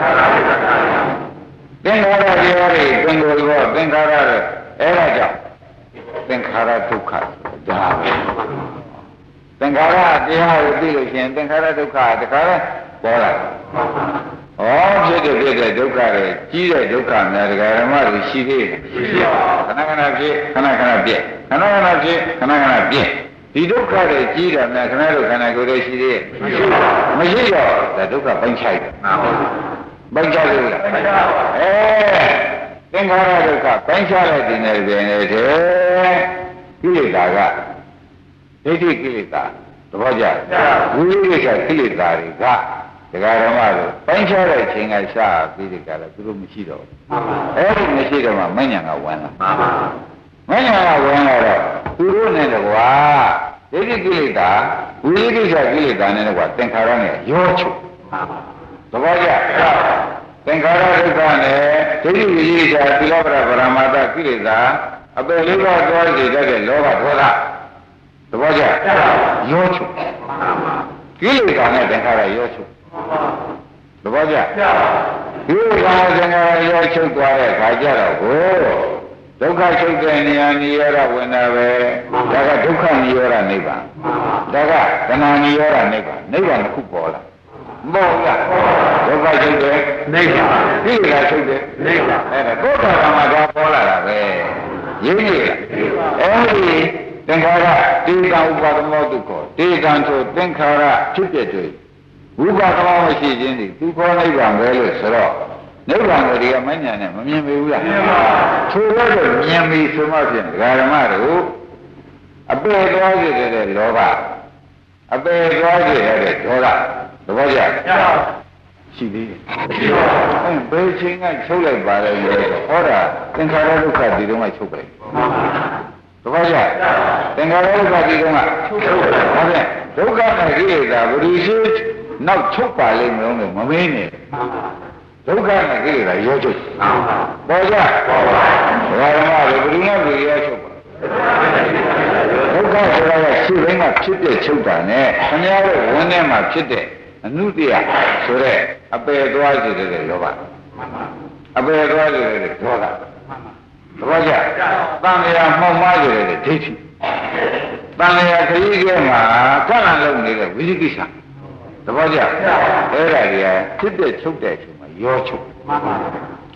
သင်္ခါရတရားတွေပင်ကိုယ်ဘောသင်္ခါရတဲ့အဲ့ဒါကြောင့်သင်္ခါရဒုက္ခဒါပဲသင်္ခါရတရားကိုသိလို့ရှိရင်သင်္ခါရဒုက္ခတခါလဲပေါ်လာဩဖြစ်တဲ့ဖြစ်တဲ့ဒုက္ခတွေကြီးတဲ့ဒုက္ခများတရားဓမ္မတွေရှိသေးတယ်ရှိပါခဏခဏဖြစ်ခဏခဏပြည့်ခဏခဏဖြစ်ခဏခဏပြည့်ဒီဒုက္ခတွေကြီးတာများခင်ဗျားတို့ခန္ဓာကိုယ်တွေရှိသေးရဲ့မရှိတော့ဒါဒုက္ခပိုင်းခြိုက်တယ်မှန်ပါဘူးပိုင်းခြိုက်လို့လားပိုင်းခြိုက်ပါအဲသင်္ခါရဒုက္ခပိုင်းခြားလိုက်တဲ့နေပြင်နေတဲ့ကိလေသာကဒိဋ္ဌိကိလေသာသဘောကျဝိရိယကိလေသာတွေကဒကာဓမ္မတို့ပိုင်းခြားတဲ့ချိန်ကစပြီးဒီကလာသူတို့မရှိတော့ဘူးအဲ့ဒီမရှိတော့မှမဉ္ဇဏ်ကဝင်လာမှန်ပါမဉ္ဇဏ်ကဝင်လာတော့သူတို့နဲ့တကွာဒိဋ္ဌိကိလေသာဝိရိယကိလေသာနဲ့တကွာသင်္ခါရနဲ့ရောချုပ်သဘောကျသင်္ခါရဒုက္ခနဲ့ဒိဋ္ဌိဝိရိယသီလပရပရမတ္တကိလေသာအပယ်လေးပါးသွားစေတတ်တဲ့လောဘဒေါသသဘောကျရောချုပ်ကိလေသာနဲ့သင်္ခါရရောချုပ်သဘောကျဒီလိုကသင်္ခါရရောချုပ်သွားတဲ့ခါကျတော့ကိုဒုက္ခချုပ်တဲ့နေရာနိရောဓဝင်တာပဲဒါကဒုက္ခနိရောဓနိဗ္ဗာန်ဒါကတဏှာနိရောဓနိဗ္ဗာန်နိဗ္ဗာန်တစ်ခုပေါ်လာမဟုတ်လားဒုက္ခချုပ်တဲ့နိဗ္ဗာန်ဒီကချုပ်တဲ့နိဗ္ဗာန်အဲ့ဒါဒုက္ခကမှဒါပေါ်လာတာပဲရင်းနေလားအဲ့ဒီသင်္ခါရတေတံဥပါဒမောတုခောတေတံဆိုသင်္ခါရဖြစ်တဲ့တွေ့ဝိပါဒမောမရှိခြင်းဒီသူခေါ်နိဗ္ဗာန်ပဲလို့ဆိုတော့နိဗ္ဗာန်ကိုဒီကမဉ္ဇဏ်နဲ့မမြင်ပေဘူးလားမြင်ပါဘူးဆိုတော့မြင်ပြီဆိုမှဖြင့်ဒကာဓမ္မတို့အပေသွားစေတဲ့လောဘအပေသွားစေတဲ့ဒေါသသဘောကျရှိသေးတယ်ရှိပါဘူးဘယ်ချိန်ကချုပ်လိုက်ပါလဲဟောတာသင်္ခါရဒုက္ခဒီတုန်းကချုပ်လိုက်သဘောကျသင်္ခါရဒုက္ခဒီတုန်းကချုပ်လိုက်ဟုတ်ကဲ့ဒုက္ခနဲ့ကိလေသာဘုရားရှိနောက်ချုပ်ပါလိမ့်မလို့မမင်းနဲ့ဒုက္ခနဲ့ကိလေသာရောချုပ်ပေါ်ကြပေါ်ပါဘုရားဓမ္မတွေဘယ်လိုလဲရောချုပ်ပါဒုက္ခဆိုတာကရှင်းတိုင်းမှာဖြစ်တဲ့ချုပ်တာနဲ့ခင်ဗျားတို့ဝန်းထဲမှာဖြစ်တဲ့အနုတ္တယဆိုတဲ့အပယ်သွားစေတဲ့လောဘအပယ်သွားစေတဲ့ဒေါသသဘောကျတန်လျာမှောက်မှားစေတဲ့ဒိဋ္ဌိတန်လျာခရီးကျဲမှာကန့်လန့်လုံးနေတဲ့ဝိသိကိစ္စသဘောကျအဲ့ဒါကြီးဖြစ်တဲ့ချုပ်တဲ့အချိန်မှာရောချုပ်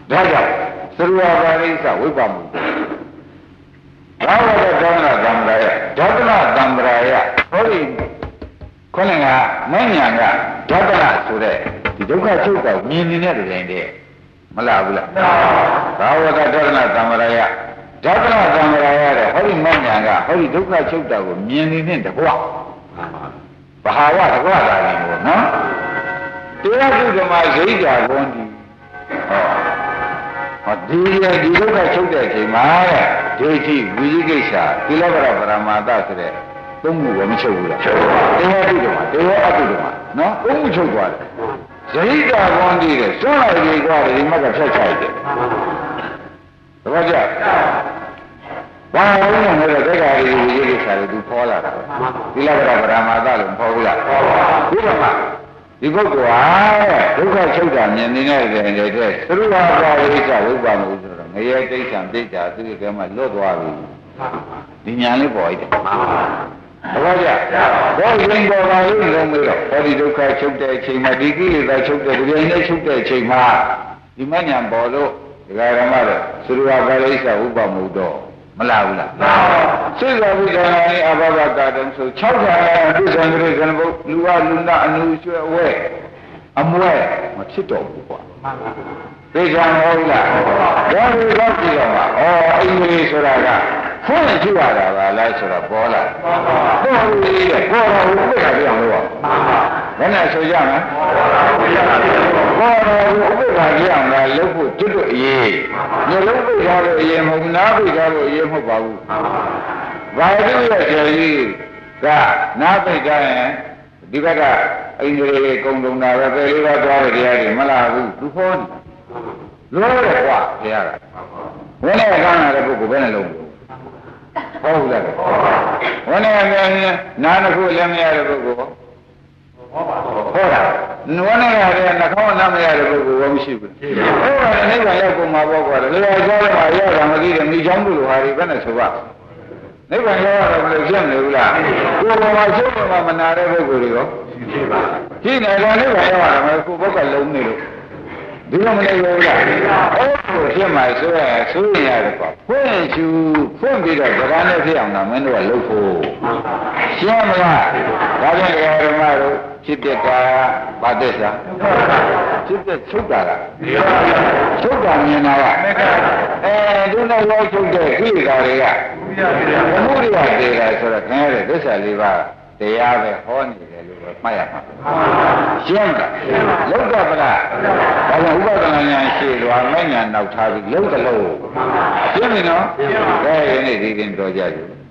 ဒါကြောင့်သရဝပါရိသဝိပ္ပမှုဘာဝတ္တဒသံဃာယဒသနာသံဃာယဟောဒီခေါင်းကမဉ္ဇဏ်ကဒသနာဆိုတဲ့ဒီဒုက္ခချုပ်တာမြင်နေတဲ့တိုင်တဲ့မလားဘူးလားဘာဝတ္တဒသနာသံဃာယဒသနာသံဃာယတဲ့ဟောဒီမဉ္ဇဏ်ကဟောဒီဒုက္ခချုပ်တာကိုမြင်နေတဲ့တကွဘာဝတကွလာတယ်လို့နော်တရားစုဓမ္မဇိတ္တာဘုံဒီဟောဟောဒီဒီဒုက္ခချုပ်တဲ့အချိန်မှာတဲ့ဒိဋ္ဌိဝိသိကိစ္စကိလပရပရမာသဆိုတဲ့သုံးခုကိုမချုပ်ဘူးလားတရားစုဓမ္မတရားအတုဓမ္မနော်သုံးခုချုပ်သွားတယ်ဇိတ္တာဘုံဒီတဲ့စွန့်လိုက်ပြီးသွားတယ်ဒီမှာကဖြတ်ချလိုက်တယ်သဘောကျဘာလို့လဲဆိုတော့တက္ကရာကြီးဝိသိကိစ္စကိုသူဖော်လာတာကိလပရပရမာသလို့ဖော်ဘူးလားဖော်ပါဘူးဒီမှာဒီပုဂ္ဂိုလ်ဟာဒုက္ခချုပ်တာမြင်နေတဲ့တဲ့တဲ့သရုပ်ဟာပါရိစ္ဆဝိပ္ပမှုဆိုတော့ငရဲတိဋ္ဌံတိဋ္ဌာသူ့ကဲမှလွတ်သွားပြီဒီညာလေးပေါ်လိုက်တယ်ဘာကြဘောရင်ပေါ်ပါလို့လုံးမေးတော့ဟောဒီဒုက္ခချုပ်တဲ့အချိန်မှာဒီကိလေသာချုပ်တဲ့ဒီရင်နဲ့ချုပ်တဲ့အချိန်မှာဒီမညာပေါ်လို့ဒီဃာရမတော့သရုပ်ဟာပါရိစ္ဆဝိပ္ပမှုတော့မလာဘူးလားမှန်ပါစိတ်တော်ဝိဒနာနဲ့အဘဘကာတံဆို၆ဌာနပြစ္ဆံကလေးကံဘုလူဝလူနာအနုရွှဲဝဲအမွဲမဖြစ်တော့ဘူးကွာမှန်ပါသိကြမဟုတ်လားဒါတွေတော့ကြည့်တော့မှာဩအိမ်ကြီးဆိုတာကဖွင့်ကြည့်ရတာပါလားဆိုတော့ပေါ်လာမှန်ပါပေါ်လို့ရပေါ်တော့ဘုရားပြောင်းလို့မှန်ပါဘယ်နဲ့ဆိုကြမလဲပေါ်တော့ဘုရားပြောင်းတာလုပ်ဖို့တွတ်တွတ်အရေးမျိုးလုံးပိတ်ထားလို့အရေးမဟုတ်နားပိတ်ထားလို့အရေးမဟုတ်ပါဘူးဘာလို့ရကြကြီးကနားပိတ်ထားရင်ဒီဘက်ကအိန္ဒြေကုံတုံတာပဲပဲလေးပါသွားတဲ့တရားတွေမလားဘူးသူခေါ်နေလောတယ်ကွာတရားကဝိနည်းကမ်းလာတဲ့ပုဂ္ဂိုလ်ဘယ်နဲ့လုံးဟုတ်လားဝိနည်းကနားတစ်ခုလည်းမရတဲ့ပုဂ္ဂိုလ်ဟုတ်လားဝိနည်းကလည်းနှာခေါင်းနားမရတဲ့ပုဂ္ဂိုလ်ဘာမရှိဘူးဟုတ်ပါနဲ့နိဗ္ဗာန်ရောက်ကုန်မှာပေါ့ကွာလေလေကျောင်းမှာရောက်တာမသိတယ်မိချောင်းတို့လိုဟာတွေဘယ်နဲ့ဆိုပါနိဗ္ဗာန်ရောက်ရတော့ဘယ်လိုဖြစ်မလဲဘူးလားကိုယ်ပေါ်မှာချုပ်ပေါ်မှာမနာတဲ့ပုဂ္ဂိုလ်တွေရောရှိပါရှိနေတယ်နိဗ္ဗာန်ရောက်ရမယ်ကိုယ်ဘက်ကလုံးနေလို့ဒီလိုမနေဘူးလားအဲ့လိုဖြစ်မှဆိုရဆိုရင်ရတယ်ကွာဖွင့်ချူဖွင့်ပြီးတော့ဗဒာနဲ့ဖြစ်အောင်လားမင်းတို့ကလုပ်ဖို့ရှင်းမလားဒါဖြင့်ဓမ္မတို့ဖြစ်ပြတာဘာသစ္စာဖြစ်ပြချုပ်တာလားချုပ်တာမြင်တာကအဲဒီနဲ့ရောက်ချုပ်တဲ့ခိရိကာတွေကဘုမှုရိယတေတာဆိုတော့ခင်ဗျားတဲ့သစ္စာလေးပါတရားပဲဟောနေတယ်လို့ပဲမှတ်ရမှာရှင်းတာလောက်တော့ဗလားဒါကြောင့်ဥပဒနာဉာဏ်ရှိလွာမဲ့ဉာဏ်နောက်ထားပြီးလုံးတလုံးရှင်းပြီနော်ကဲဒီနေ့ဒီရင်တော်ကြပြီ